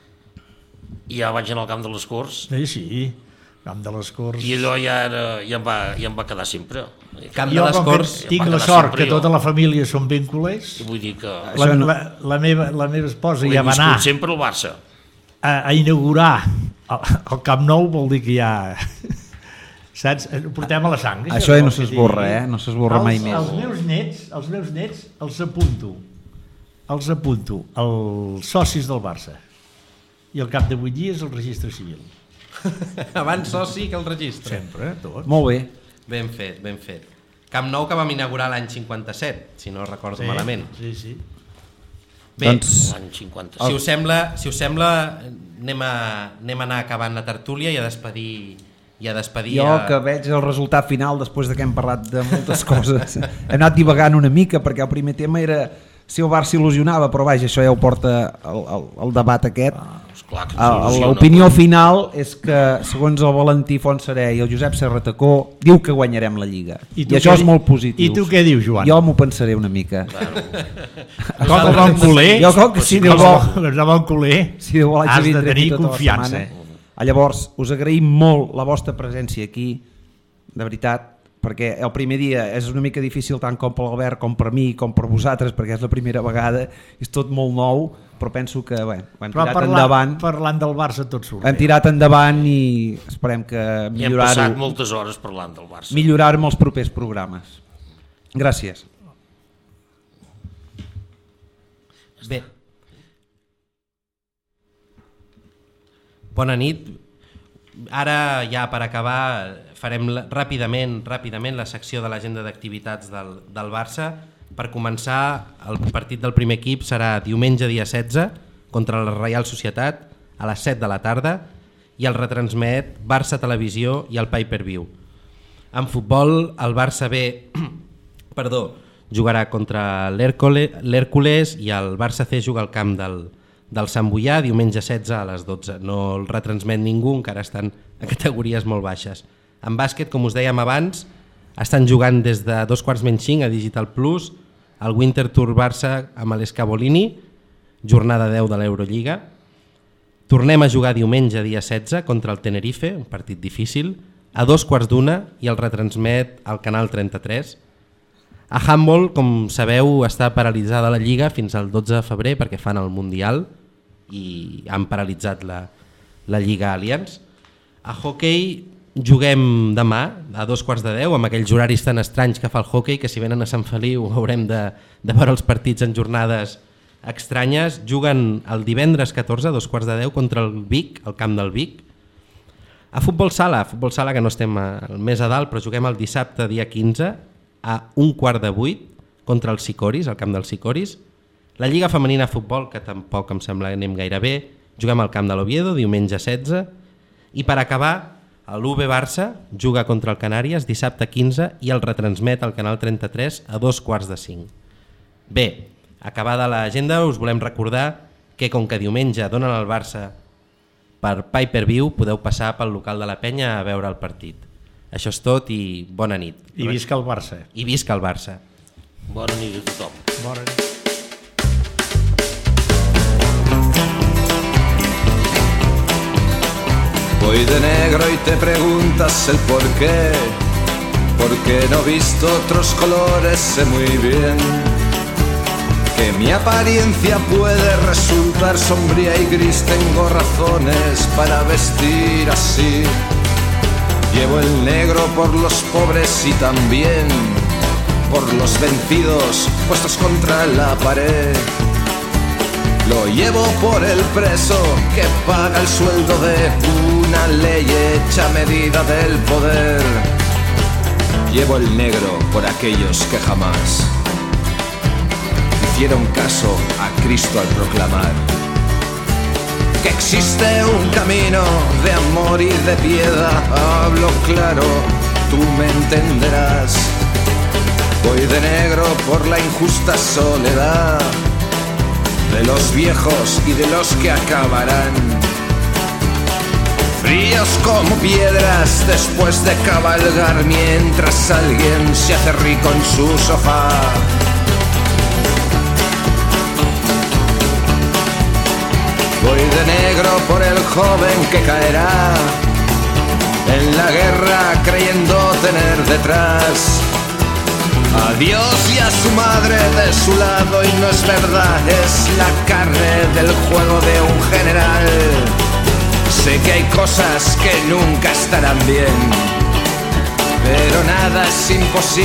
I ja vaig anar al camp de les Corts, Sí, sí, camp de les Corts. i allò ja, era, ja, em va, ja em va quedar sempre. Camp de Jo, les com que Corts, tinc va la quedar sort sempre que jo. tota la família són ben culers. I vull dir que La, Això no- la, la, meva, la meva esposa he ja va viscut anar sempre al Barça. a, a inaugurar el, el Camp Nou, vol dir que ja... Saps? Ho portem a la sang. Això ja no vol que s'esborra, digui. eh? No s'esborra mai Els- més. Els meus nets, els meus nets els apunto. Els apunto. Els socis del Barça. I al cap de vuit dies el registre civil. abans soci que el registre. Sempre, eh? Tot. Molt bé. Ben fet, ben fet. Camp Nou que vam inaugurar l'any cinquanta-set, si no recordo Sí, malament. Sí, sí. Bé, Doncs L'any cinquanta. si us sembla, si us sembla anem, a, anem a anar acabant la tertúlia i a despedir i a despedir... Jo a... que veig el resultat final després de que hem parlat de moltes coses, hem anat divagant una mica perquè el primer tema era si el Barça il·lusionava, però vaja, això ja ho porta el, el, el debat aquest. Ah, esclar que ens il·lusiona. L'opinió final és que segons el Valentí Fontserè i el Josep Serratacó diu que guanyarem la Lliga i, I això és molt positiu. I tu què dius, Joan? Jo m'ho pensaré una mica. Claro. Com el bon culer, jo com que si Déu vol, el bon culer si Déu vol has de tenir confiança. Llavors us agraïm molt la vostra presència aquí, de veritat, perquè el primer dia és una mica difícil tant com per l'Albert com per mi com per vosaltres, perquè és la primera vegada, és tot molt nou, però penso que bé, hem tirat parlant, endavant parlant del Barça tot surt hem tirat endavant i esperem que millorar-ho, hem passat moltes hores parlant del Barça, millorar-ho amb els propers programes. Gràcies. Bé, bona nit. Ara ja per acabar farem la, ràpidament ràpidament la secció de l'agenda d'activitats del, del Barça. Per començar, el partit del primer equip serà diumenge dia setze contra la Reial Societat a les set de la tarda i el retransmet Barça Televisió i el Pay-Per-View. En futbol, el Barça B perdó, jugarà contra l'Hèrcules i el Barça C juga al camp del del Sant Boià diumenge setze a les dotze. No el retransmet ningú, encara estan a categories molt baixes. En bàsquet, com us dèiem abans, estan jugant des de dos quarts menys cinc a Digital Plus el Winter Tour Barça amb l'Escavolini, jornada deu de l'Eurolliga. Tornem a jugar diumenge dia setze contra el Tenerife, un partit difícil, a dos quarts d'una i el retransmet al canal trenta-tres. A handball, com sabeu, està paralitzada la Lliga fins al dotze de febrer perquè fan el Mundial i han paralitzat la, la Lliga Allianz. A hoquei juguem demà a dos quarts de deu amb aquells horaris tan estranys que fa el hoquei que si venen a Sant Feliu haurem de, de veure els partits en jornades estranyes. Juguen el divendres catorze a dos quarts de deu contra el Vic, al camp del Vic. A futbol sala, a futbol sala que no estem al més a dalt, però juguem el dissabte dia quinze a un quart de vuit contra el Sicoris, al camp del Sicoris. La Lliga Femenina de Futbol, que tampoc em sembla que anem gaire bé, juguem al camp de l'Oviedo, diumenge setze. I per acabar, l'U B Barça juga contra el Canàries dissabte quinze i el retransmet al canal trenta-tres a dos quarts de cinc. Bé, acabada l'agenda, us volem recordar que com que diumenge donen el Barça per Pay-Per-View, podeu passar pel local de la Penya a veure el partit. Això és tot i bona nit. I visca el Barça. I visca el Barça. Bona nit a tothom. Bona nit. Voy de negro y te preguntas el por qué, porque no he visto otros colores, sé muy bien que mi apariencia puede resultar sombría y gris, tengo razones para vestir así. Llevo el negro por los pobres y también por los vencidos puestos contra la pared. Lo llevo por el preso que paga el sueldo de una ley hecha a medida del poder. Llevo el negro por aquellos que jamás hicieron caso a Cristo al proclamar que existe un camino de amor y de piedad. Hablo claro, tú me entenderás. Voy de negro por la injusta soledad de los viejos y de los que acabarán fríos como piedras después de cabalgar mientras alguien se hace rico en su sofá. Voy de negro por el joven que caerá en la guerra creyendo tener detrás a Dios y a su madre de su lado, y no es verdad, es la carne del juego de un general. Sé que hay cosas que nunca estarán bien, pero nada es imposible.